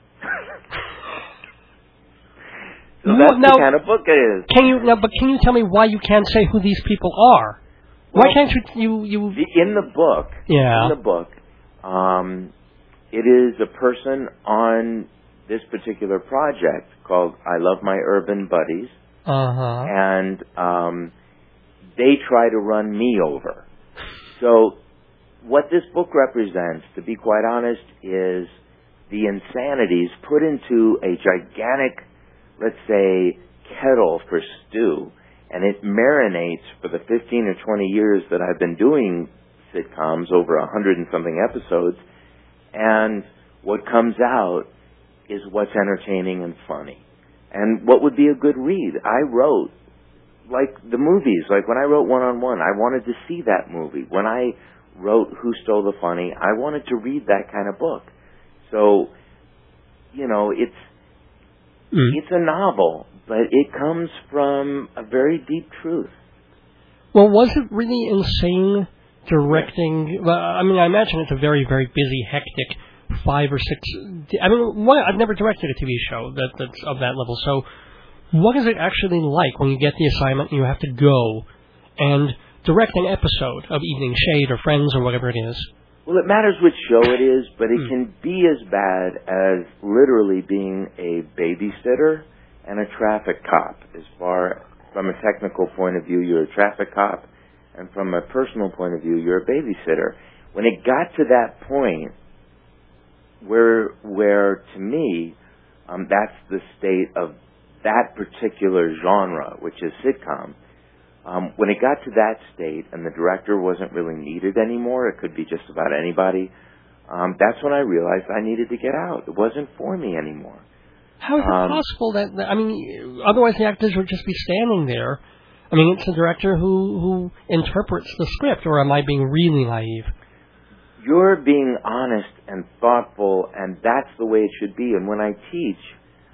S3: So that's
S1: now,
S3: the kind of book it is.
S1: Can you now? But can you tell me why you can't say who these people are?
S3: Well,
S1: why can't you? You, you
S3: the, in the book,
S1: yeah.
S3: in the book, um, it is a person on this particular project called I Love My Urban Buddies,
S1: uh-huh.
S3: and um, they try to run me over. So what this book represents, to be quite honest, is the insanities put into a gigantic, let's say, kettle for stew, and it marinates for the fifteen or twenty years that I've been doing sitcoms, over a hundred and something episodes, and what comes out is what's entertaining and funny. And what would be a good read? I wrote, like the movies, like when I wrote One-on-One, I wanted to see that movie. When I wrote Who Stole the Funny, I wanted to read that kind of book. So, you know, it's mm. it's a novel, but it comes from a very deep truth.
S1: Well, was it really insane directing? Well, I mean, I imagine it's a very, very busy, hectic five or six. I mean, one, I've never directed a T V show that that's of that level. So, what is it actually like when you get the assignment and you have to go and direct an episode of Evening Shade or Friends or whatever it is?
S3: Well, it matters which show it is, but it mm. can be as bad as literally being a babysitter and a traffic cop. As far from a technical point of view, you're a traffic cop, and from a personal point of view, you're a babysitter. When it got to that point, where, where to me, um, that's the state of that particular genre, which is sitcom. Um, when it got to that state and the director wasn't really needed anymore, it could be just about anybody, um, that's when I realized I needed to get out. It wasn't for me anymore.
S1: How is it um, possible that, I mean, otherwise the actors would just be standing there? I mean, it's the director who, who interprets the script, or am I being really naive?
S3: You're being honest and thoughtful, and that's the way it should be. And when I teach,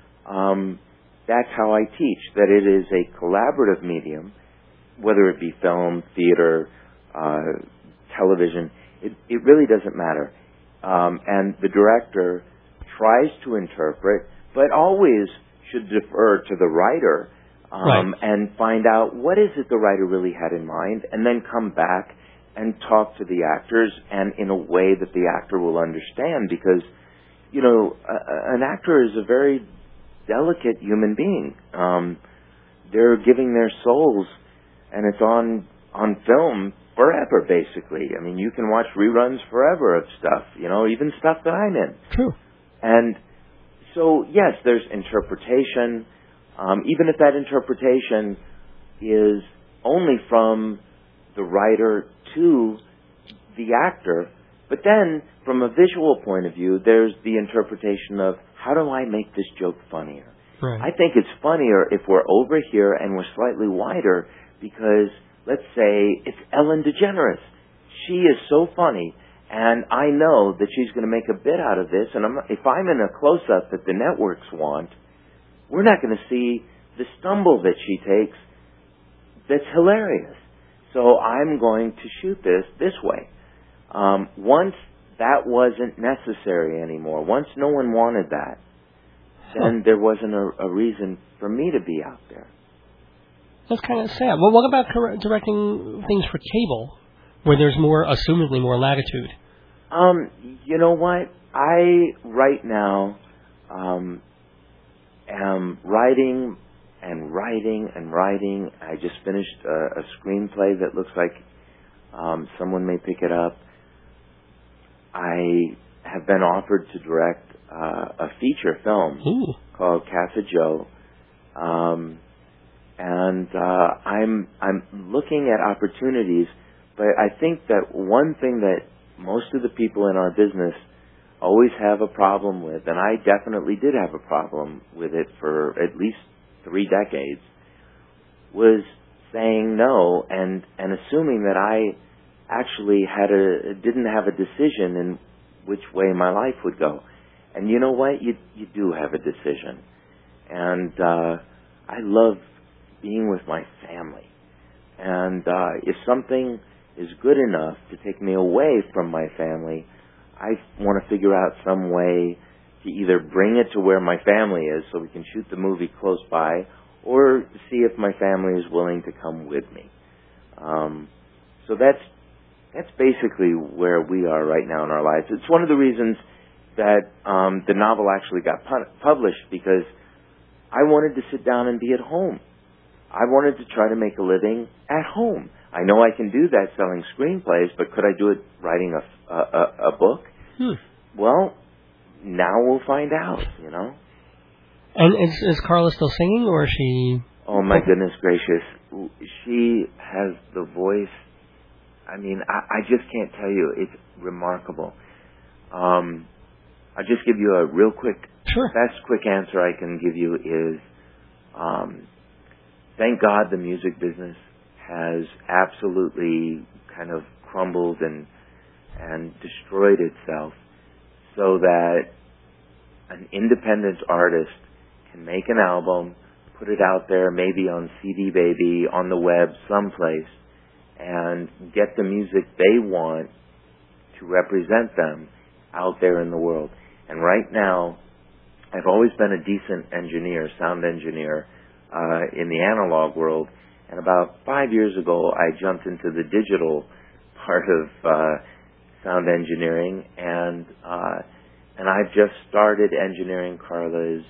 S3: um, that's how I teach, that it is a collaborative medium, whether it be film, theater, uh, television, it, it really doesn't matter. Um, and the director tries to interpret, but always should defer to the writer um,
S1: right.
S3: and find out what is it the writer really had in mind, and then come back and talk to the actors, and in a way that the actor will understand, because, you know, a, an actor is a very delicate human being. Um, they're giving their souls, and it's on on film forever, basically. I mean, you can watch reruns forever of stuff, you know, even stuff that I'm in.
S1: True.
S3: And so, yes, there's interpretation, um, even if that interpretation is only from the writer to the actor. But then, from a visual point of view, there's the interpretation of, how do I make this joke funnier?
S1: Right.
S3: I think it's funnier if we're over here and we're slightly wider, because, let's say, it's Ellen DeGeneres. She is so funny, and I know that she's going to make a bit out of this, and I'm, if I'm in a close-up that the networks want, we're not going to see the stumble that she takes that's hilarious. So I'm going to shoot this this way. Um, once that wasn't necessary anymore, once no one wanted that, then there wasn't a, a reason for me to be out there.
S1: That's kind of sad. Well, what about cor- directing things for cable, where there's more, assumedly, more latitude?
S3: Um, you know what? I, right now, um, am writing and writing and writing. I just finished a, a screenplay that looks like um, someone may pick it up. I have been offered to direct uh, a feature film
S1: Ooh.
S3: called Casa Joe, um, and uh, I'm I'm looking at opportunities. But I think that one thing that most of the people in our business always have a problem with, and I definitely did have a problem with it for at least three decades, was saying no and, and assuming that I actually had a didn't have a decision in which way my life would go. And you know what? You you do have a decision. And uh, I love being with my family. And uh, if something is good enough to take me away from my family, I want to figure out some way to either bring it to where my family is so we can shoot the movie close by, or see if my family is willing to come with me. Um, so that's that's basically where we are right now in our lives. It's one of the reasons that um, the novel actually got pu- published because I wanted to sit down and be at home. I wanted to try to make a living at home. I know I can do that selling screenplays, but could I do it writing a, a, a book?
S1: Hmm.
S3: Well, now we'll find out, you know.
S1: And is, is Carla still singing, or is she...
S3: Oh, my goodness gracious. She has the voice. I mean, I, I just can't tell you. It's remarkable. Um, I'll just give you a real quick,
S1: sure.
S3: best quick answer I can give you is, um, thank God the music business has absolutely kind of crumbled and and destroyed itself so that an independent artist can make an album, put it out there, maybe on C D Baby, on the web, someplace, and get the music they want to represent them out there in the world. And right now, I've always been a decent engineer, sound engineer, uh, in the analog world. And about five years ago, I jumped into the digital part of uh, sound engineering, and uh, and I've just started engineering Carla's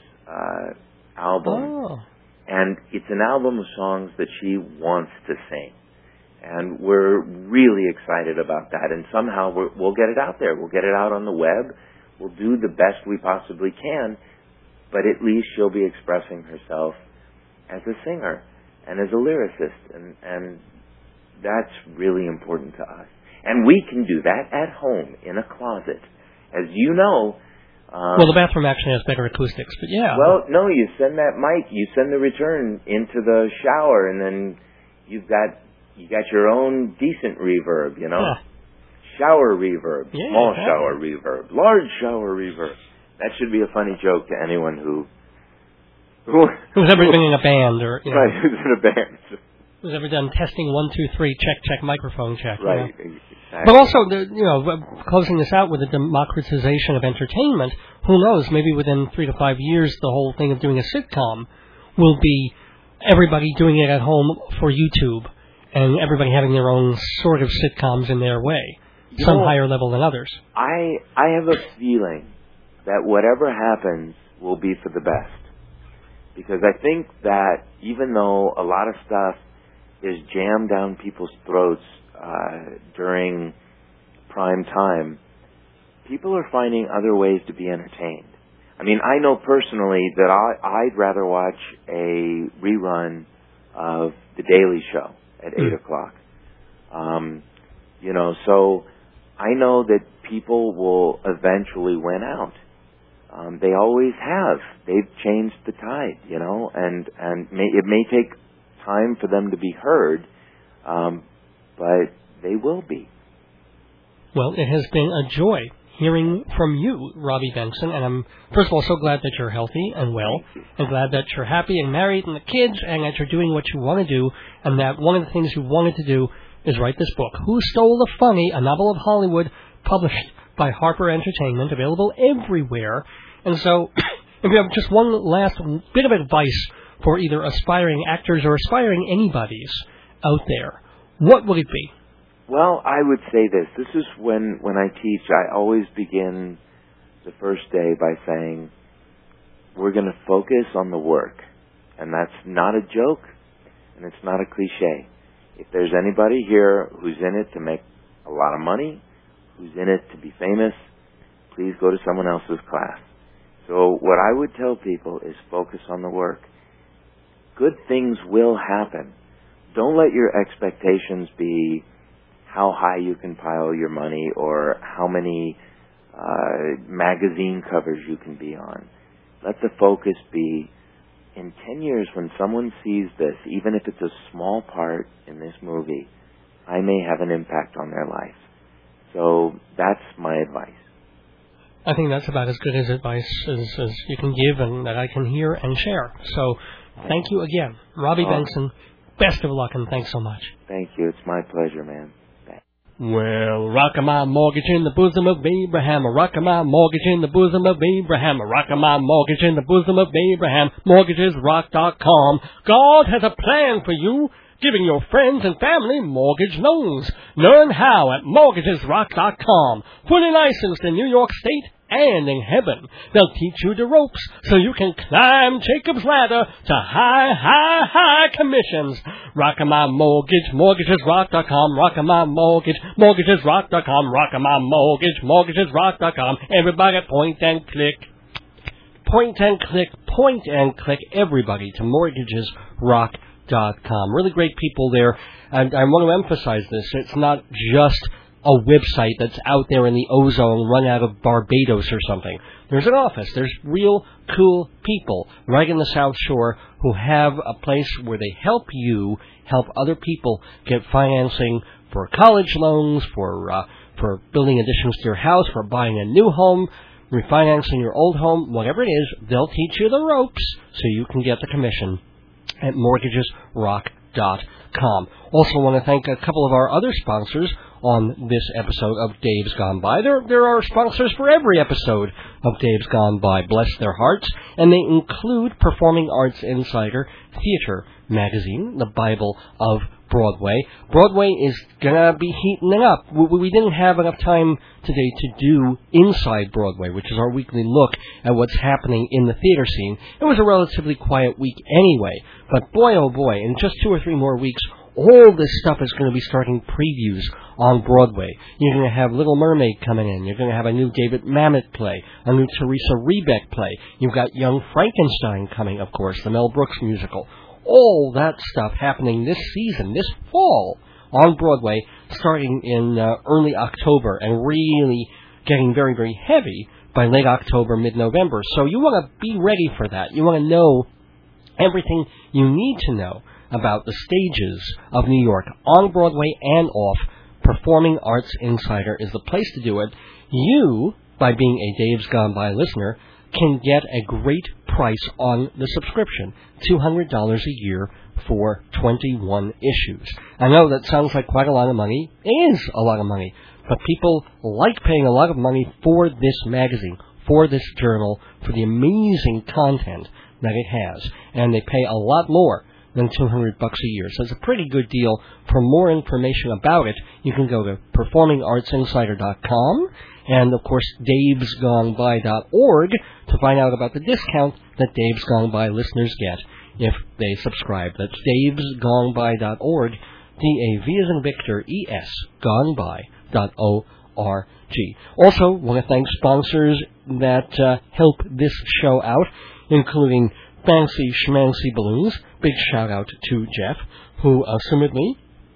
S3: uh, album.
S1: Oh.
S3: And it's an album of songs that she wants to sing. And we're really excited about that. And somehow we're, we'll get it out there. We'll get it out on the web. We'll do the best we possibly can. But at least she'll be expressing herself as a singer and as a lyricist. And, and that's really important to us. And we can do that at home in a closet. As you know... Um,
S1: well, the bathroom actually has better acoustics, but yeah.
S3: Well, no, you send that mic, you send the return into the shower, and then you've got you got your own decent reverb, you know?
S1: Yeah.
S3: Shower reverb,
S1: yeah,
S3: small
S1: exactly.
S3: shower reverb, large shower reverb. That should be a funny joke to anyone who... who
S1: who's ever been in a band, or, you know...
S3: Right, who's in a band.
S1: Who's ever done testing one, two, three, check, check, microphone check.
S3: Right,
S1: You know?
S3: exactly.
S1: But also, the, you know, closing this out with the democratization of entertainment, who knows, maybe within three to five years, the whole thing of doing a sitcom will be everybody doing it at home for YouTube, and everybody having their own sort of sitcoms in their way,
S3: you
S1: some
S3: know,
S1: higher level than others.
S3: I I have a feeling that whatever happens will be for the best. Because I think that even though a lot of stuff is jammed down people's throats uh, during prime time, people are finding other ways to be entertained. I mean, I know personally that I, I'd rather watch a rerun of The Daily Show at eight o'clock. Um, you know, so I know that people will eventually win out. Um, they always have. They've changed the tide, you know, and, and may, it may take time for them to be heard, um, but they will be.
S1: Well, it has been a joy hearing from you, Robbie Benson, and I'm, first of all, so glad that you're healthy and well, and glad that you're happy and married and the kids, and that you're doing what you want to do, and that one of the things you wanted to do is write this book, Who Stole the Funny, a novel of Hollywood, published by Harper Entertainment, available everywhere. And so, if you have just one last bit of advice for either aspiring actors or aspiring anybody's out there, what would it be?
S3: Well, I would say this. This is when, when I teach, I always begin the first day by saying, we're going to focus on the work. And that's not a joke, and it's not a cliche. If there's anybody here who's in it to make a lot of money, who's in it to be famous, please go to someone else's class. So what I would tell people is focus on the work. Good things will happen. Don't let your expectations be how high you can pile your money or how many uh, magazine covers you can be on. Let the focus be, in ten years when someone sees this, even if it's a small part in this movie, I may have an impact on their life. So that's my advice.
S1: I think that's about as good as advice as, as you can give and that I can hear and share. So thank you again. Robbie
S3: oh.
S1: Benson, best of luck and thanks so much.
S3: Thank you. It's my pleasure, man.
S1: Well, rock-a-my mortgage in the bosom of Abraham, a rock-a-my mortgage in the bosom of Abraham, a rock-a-my mortgage in the bosom of Abraham, mortgages rock dot com. God has a plan for you.
S5: giving your friends and family mortgage loans. Learn how at mortgages rock dot com. Fully licensed in New York State and in heaven. They'll teach you the ropes so you can climb Jacob's ladder to high, high, high commissions. Rock-a-my mortgage, mortgages rock dot com. Rock-a-my mortgage, mortgages rock dot com. Rock-a-my mortgage, mortgages rock dot com. Everybody point and click. Point and click, point and click, everybody to mortgages rock dot com. Really great people there. And I want to emphasize this. It's not just a website that's out there in the ozone run out of Barbados or something. There's an office. There's real cool people right in the South Shore who have a place where they help you help other people get financing for college loans, for uh, for building additions to your house, for buying a new home, refinancing your old home, whatever it is. They'll teach you the ropes so you can get the commission at mortgages rock dot com. Also want to thank a couple of our other sponsors on this episode of Dave's Gone By. There, there are sponsors for every episode of Dave's Gone By, bless their hearts, and they include Performing Arts Insider Theater Magazine, the Bible of Broadway. Broadway is gonna be heating up. We, we didn't have enough time today to do Inside Broadway, which is our weekly look at what's happening in the theater scene. It was a relatively quiet week anyway, but boy oh boy, in just two or three more weeks, all this stuff is going to be starting previews on Broadway. You're going to have Little Mermaid coming in. You're going to have a new David Mamet play, a new Teresa Rebeck play. You've got Young Frankenstein coming, of course, the Mel Brooks musical. All that stuff happening this season, this fall, on Broadway, starting in uh, early October and really getting very, very heavy by late October, mid-November. So you want to be ready for that. You want to know everything you need to know about the stages of New York, on Broadway and off. Performing Arts Insider is the place to do it. You, by being a Dave's Gone By listener, can get a great price on the subscription, two hundred dollars a year for twenty-one issues. I know that sounds like quite a lot of money. It is a lot of money. But people like paying a lot of money for this magazine, for this journal, for the amazing content that it has. And they pay a lot more than two hundred bucks a year. So it's a pretty good deal. For more information about it, you can go to performing arts insider dot com and, of course, daves gone by dot org to find out about the discount that Dave's Gone By listeners get if they subscribe. That's daves gone by dot org, D A V as in Victor, E S, gone by dot O R G. Also, want to thank sponsors that uh, help this show out, including Fancy Schmancy Balloons. Big shout out to Jeff, who assumedly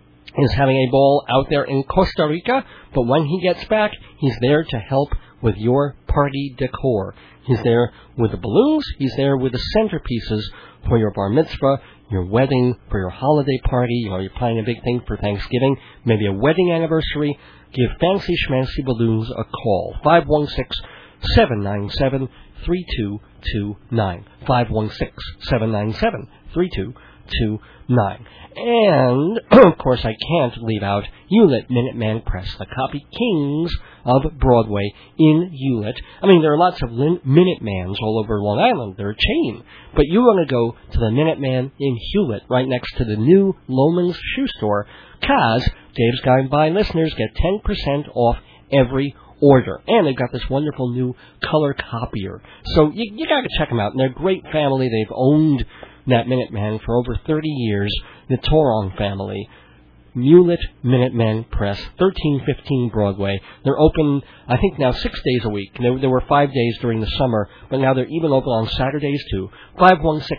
S5: is having a ball out there in Costa Rica, but when he gets back, he's there to help with your party decor. He's there with the balloons, he's there with the centerpieces for your bar mitzvah, your wedding, for your holiday party, you know, you're planning a big thing for Thanksgiving, maybe a wedding anniversary. Give Fancy Schmancy Balloons a call. five one six, seven nine seven, three two two nine. five one six, seven nine seven, three two two nine. And, of course, I can't leave out Hewlett Minuteman Press, the copy kings of Broadway in Hewlett. I mean, there are lots of Lin- Minutemans all over Long Island. They're a chain. But you want to go to the Minuteman in Hewlett, right next to the new Loman's Shoe Store, because Dave's Gone By listeners get ten percent off every order. And they've got this wonderful new color copier. So you, you got to check them out. And they're a great family. They've owned that Minuteman for over thirty years, the Torong family. Hewlett Minuteman Press, thirteen fifteen Broadway. They're open, I think, now six days a week. There, there were five days during the summer, but now they're even open on Saturdays, too. five one six,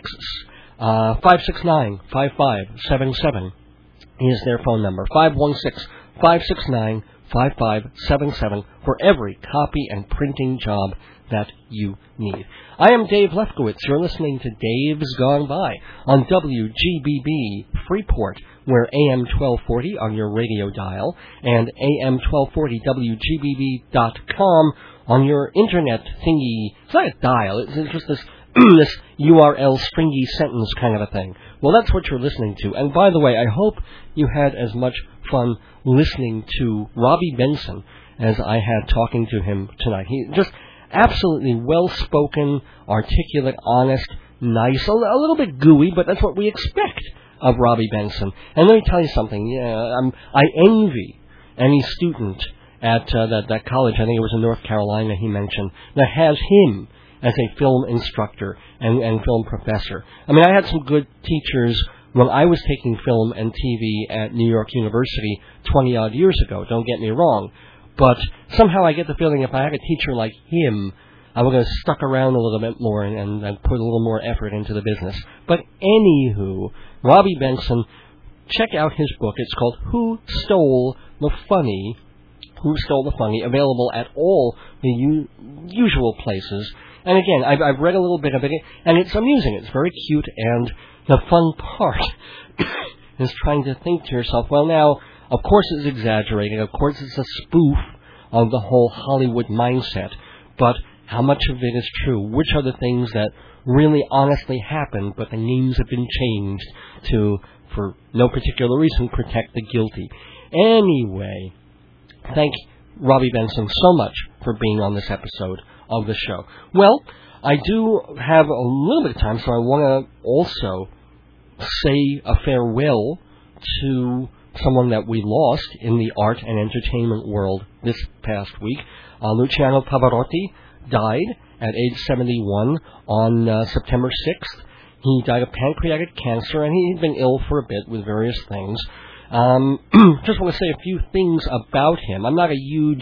S5: five six nine, five five seven seven is their phone number. five one six, five six nine, five five seven seven for every copy and printing job that you need. I am Dave Lefkowitz. You're listening to Dave's Gone By on W G B B Freeport. We're A M twelve forty on your radio dial and A M twelve forty W G B B dot com on your internet thingy. It's not a dial. It's just this this U R L stringy sentence kind of a thing. Well, that's what you're listening to. And by the way, I hope you had as much fun listening to Robbie Benson as I had talking to him tonight. He just absolutely well-spoken, articulate, honest, nice, a, a little bit gooey, but that's what we expect
S1: of Robbie Benson. And let me tell you something. Yeah, I'm, I envy any student at uh, that, that college, I think it was in North Carolina he mentioned, that has him as a film instructor and, and film professor. I mean, I had some good teachers when I was taking film and T V at New York University twenty-odd years ago, don't get me wrong. But somehow I get the feeling if I had a teacher like him, I would have stuck around a little bit more and, and, and put a little more effort into the business. But anywho, Robbie Benson, check out his book. It's called Who Stole the Funny? Who Stole the Funny? Available at all the u- usual places. And again, I've, I've read a little bit of it, and it's amusing. It's very cute, and the fun part is trying to think to yourself, well, now, of course it's exaggerated. Of course it's a spoof of the whole Hollywood mindset. But how much of it is true? Which are the things that really honestly happened, but the names have been changed to, for no particular reason, protect the guilty? Anyway, thank Robbie Benson so much for being on this episode of the show. Well, I do have a little bit of time, so I want to also say a farewell to someone that we lost in the art and entertainment world this past week. Uh, Luciano Pavarotti died at age seventy-one on uh, September sixth. He died of pancreatic cancer, and he'd been ill for a bit with various things. Um, just want to say a few things about him. I'm not a huge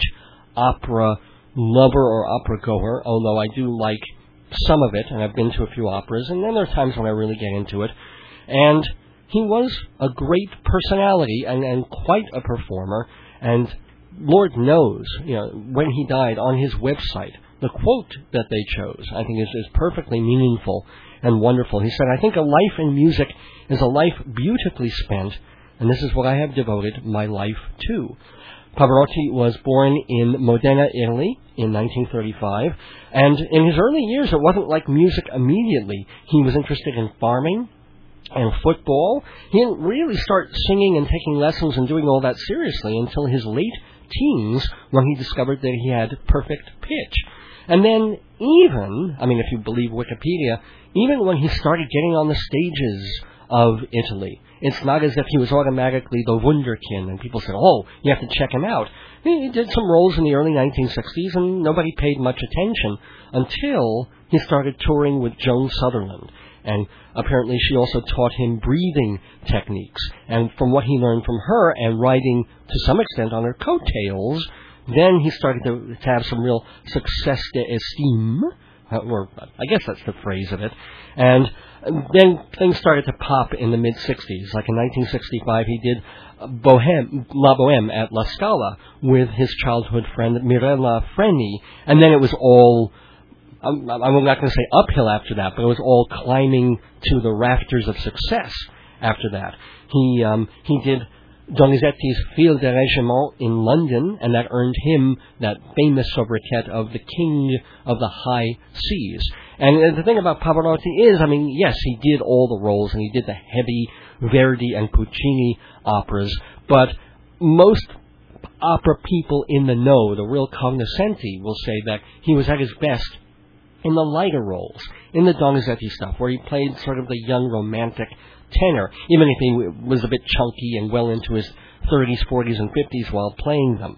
S1: opera lover or opera goer, although I do like some of it, and I've been to a few operas, and then there are times when I really get into it. And he was a great personality and, and quite a performer, and Lord knows, you know, when he died, on his website, the quote that they chose, I think, is, is perfectly meaningful and wonderful. He said, "I think a life in music is a life beautifully spent, and this is what I have devoted my life to." Pavarotti was born in Modena, Italy, in nineteen thirty-five, and in his early years, it wasn't like music immediately. He was interested in farming and football. He didn't really start singing and taking lessons and doing all that seriously until his late teens, when he discovered that he had perfect pitch. And then even, I mean, if you believe Wikipedia, even when he started getting on the stages of Italy, it's not as if he was automatically the wunderkind, and people said, oh, you have to check him out. He did some roles in the early nineteen sixties, and nobody paid much attention until he started touring with Joan Sutherland. And apparently she also taught him breathing techniques. And from what he learned from her and riding to some extent on her coattails, then he started to, to have some real success d'estime, or I guess that's the phrase of it. And then things started to pop in the mid-sixties. Like in nineteen sixty-five, he did Bohème, La Bohème at La Scala with his childhood friend Mirella Freni. And then it was all, I'm, I'm not going to say uphill after that, but it was all climbing to the rafters of success after that. He um, he did Donizetti's Fil de Régiment in London, and that earned him that famous sobriquet of the King of the High Seas. And the thing about Pavarotti is, I mean, yes, he did all the roles, and he did the heavy Verdi and Puccini operas, but most opera people in the know, the real cognoscenti, will say that he was at his best in the lighter roles, in the Donizetti stuff, where he played sort of the young romantic tenor, even if he was a bit chunky and well into his thirties, forties, and fifties while playing them.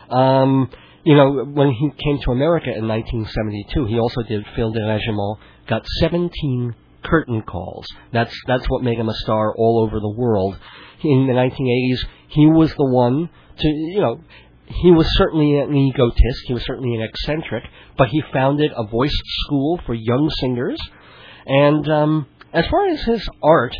S1: Um, you know, when he came to America in nineteen seventy-two, he also did Fil de Régiment, got seventeen curtain calls. That's that's what made him a star all over the world. In the nineteen eighties, he was the one to, you know, he was certainly an egotist, he was certainly an eccentric, but he founded a voice school for young singers. And um, as far as his art,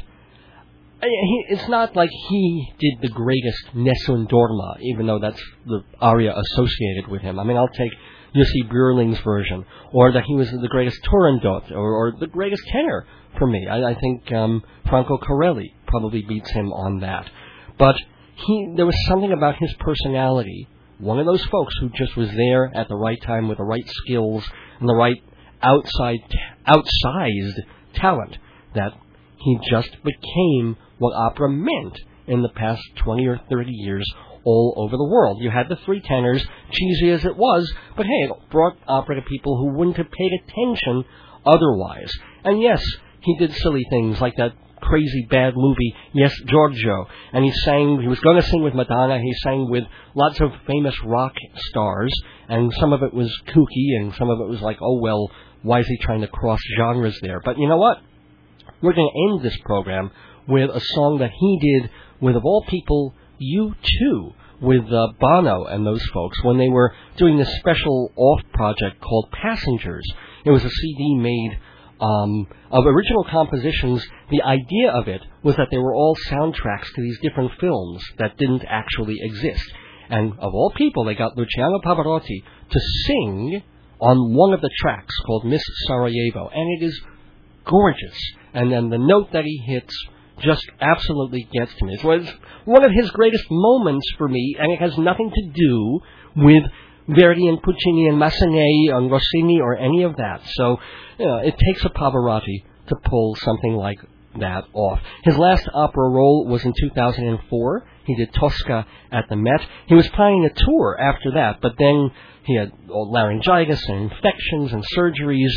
S1: it's not like he did the greatest Nessun Dorma, even though that's the aria associated with him. I mean, I'll take Jussi Björling's version, or that he was the greatest Turandot, or, or the greatest tenor for me. I, I think um, Franco Corelli probably beats him on that. But he, there was something about his personality, one of those folks who just was there at the right time with the right skills and the right outside, outsized talent, that he just became what opera meant in the past twenty or thirty years all over the world. You had the three tenors, cheesy as it was, but hey, it brought opera to people who wouldn't have paid attention otherwise. And yes, he did silly things like that crazy bad movie, Yes, Giorgio. And he sang, he was going to sing with Madonna, he sang with lots of famous rock stars, and some of it was kooky, and some of it was like, oh well, why is he trying to cross genres there? But you know what? We're going to end this program with a song that he did with, of all people, U two, with uh, Bono and those folks, when they were doing this special off project called Passengers. It was a C D made um, of original compositions. The idea of it was that they were all soundtracks to these different films that didn't actually exist. And of all people, they got Luciano Pavarotti to sing on one of the tracks called Miss Sarajevo, and it is gorgeous. And then the note that he hits just absolutely gets to me. It was one of his greatest moments for me, and it has nothing to do with Verdi and Puccini and Massenet and Rossini or any of that. So, you know, it takes a Pavarotti to pull something like that off. His last opera role was in two thousand four. He did Tosca at the Met. He was planning a tour after that, but then he had laryngitis and infections and surgeries.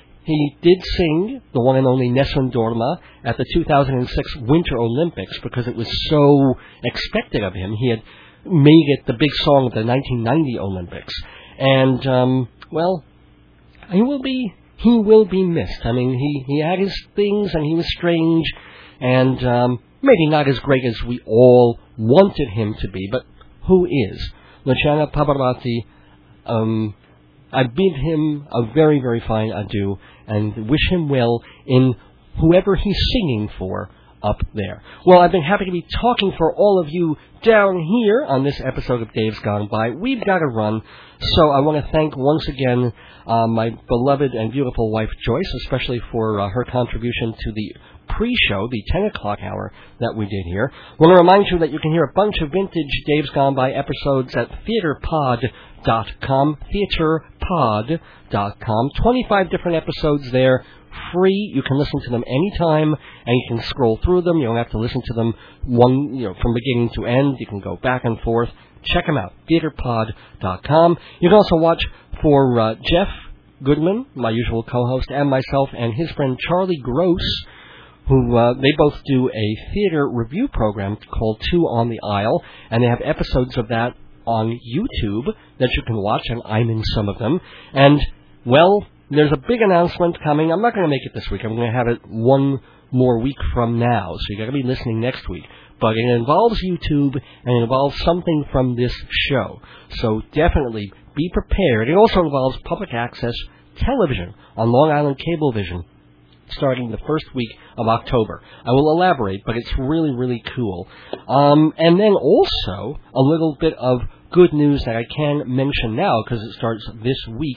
S1: He did sing the one and only Nessun Dorma at the two thousand six Winter Olympics because it was so expected of him. He had made it the big song of the nineteen ninety Olympics. And, um, well, he will be he will be missed. I mean, he, he had his things and he was strange and um, maybe not as great as we all wanted him to be, but who is? Luciano Pavarotti, um... I bid him a very, very fine adieu and wish him well in whoever he's singing for up there. Well, I've been happy to be talking for all of you down here on this episode of Dave's Gone By. We've got to run, so I want to thank once again uh, my beloved and beautiful wife Joyce, especially for uh, her contribution to the pre-show, the ten o'clock hour that we did here. I want to remind you that you can hear a bunch of vintage Dave's Gone By episodes at theater pod dot com, theater pod dot com. twenty-five different episodes there, free. You can listen to them anytime, and you can scroll through them. You don't have to listen to them one, you know, from beginning to end. You can go back and forth. Check them out, theater pod dot com. You can also watch for uh, Jeff Goodman, my usual co-host, and myself, and his friend Charlie Gross, who uh, they both do a theater review program called Two on the Aisle, and they have episodes of that on YouTube that you can watch, and I'm in some of them. And, well, there's a big announcement coming. I'm not going to make it this week. I'm going to have it one more week from now, so you got to be listening next week. But it involves YouTube, and it involves something from this show. So definitely be prepared. It also involves public access television on Long Island Cablevision, starting the first week of October. I will elaborate, but it's really, really cool. Um, and then also a little bit of good news that I can mention now because it starts this week.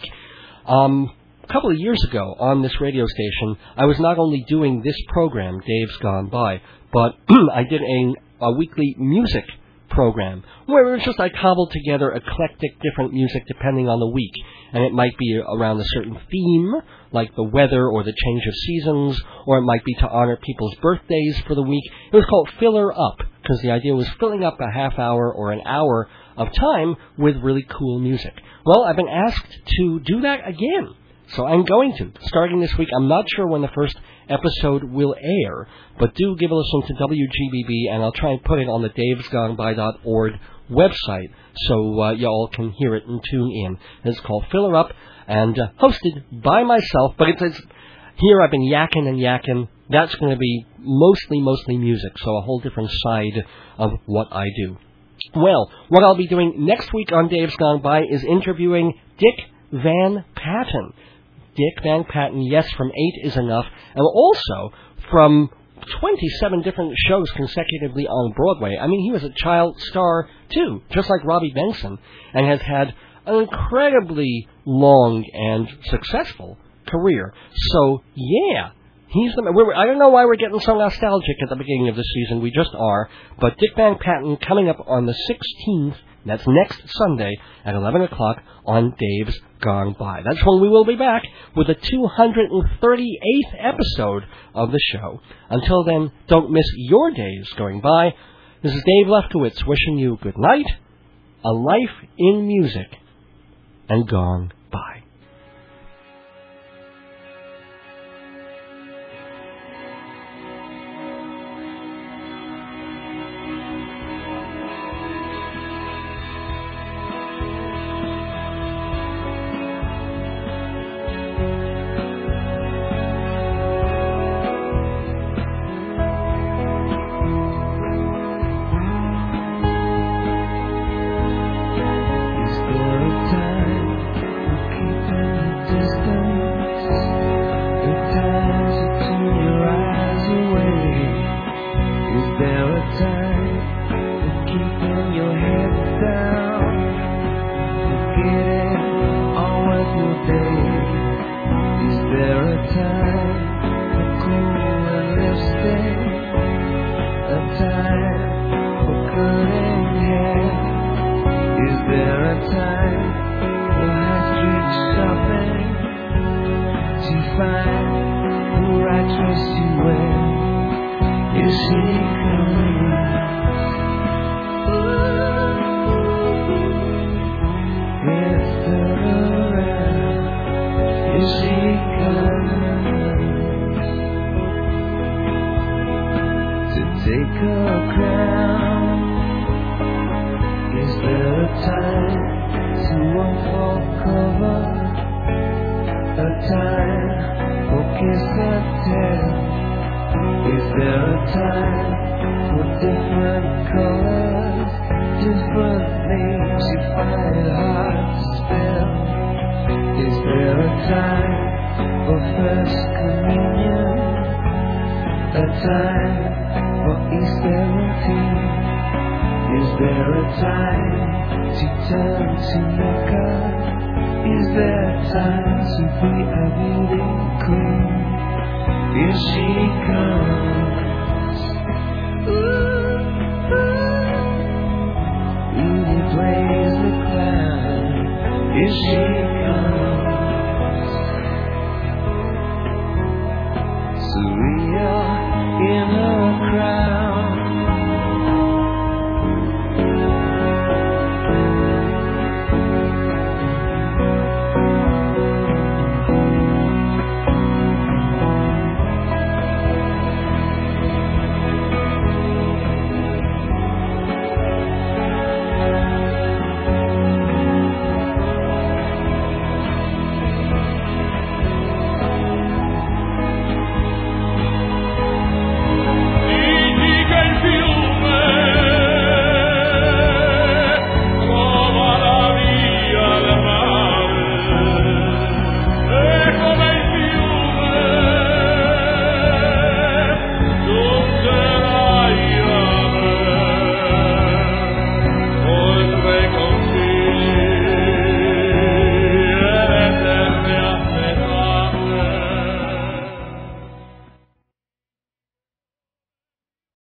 S1: Um, a couple of years ago on this radio station, I was not only doing this program, Dave's Gone By, but I did a, a weekly music program where it was just I cobbled together eclectic different music depending on the week, and it might be around a certain theme like the weather or the change of seasons, or it might be to honor people's birthdays for the week. It was called Filler Up because the idea was filling up a half hour or an hour of time with really cool music. Well, I've been asked to do that again, so I'm going to starting this week. I'm not sure when the first episode will air, but do give a listen to W G B B, and I'll try and put it on the daves gone by dot org website so uh, y'all can hear it and tune in. It's called Filler Up, and uh, hosted by myself, but it's, it's here I've been yakking and yakking. That's going to be mostly, mostly music, so a whole different side of what I do. Well, what I'll be doing next week on Dave's Gone By is interviewing Dick Van Patten. Dick Van Patten, yes, from Eight is Enough, and also from twenty-seven different shows consecutively on Broadway. I mean, he was a child star, too, just like Robbie Benson, and has had an incredibly long and successful career. So, yeah, he's the... We're, I don't know why we're getting so nostalgic at the beginning of the season. We just are. But Dick Van Patten coming up on the sixteenth, that's next Sunday at eleven o'clock on Dave's Gone By. That's when we will be back with the two hundred thirty-eighth episode of the show. Until then, don't miss your days going by. This is Dave Lefkowitz wishing you good night, a life in music, and gone by.
S4: distance. The time to turn your eyes away. Is there a time for keeping your head down? Forgetting all worth no day. Is there a time for cool and lipstick? A time for cutting hair? Is there a time for high street shopping to find the right dress you wear? Is she coming? Is there around? Is she coming to take her crown? Is there a time to unfold cover? A time for kiss and tell? Is there a time for different colors, different names you find it hard to spell? Is there a time for first communion? A time for East seventeen? Is there a time to turn to Mecca? Is there time to be a beauty queen? Here she comes. Ooh, ooh, Rudy plays the clown. Here she comes.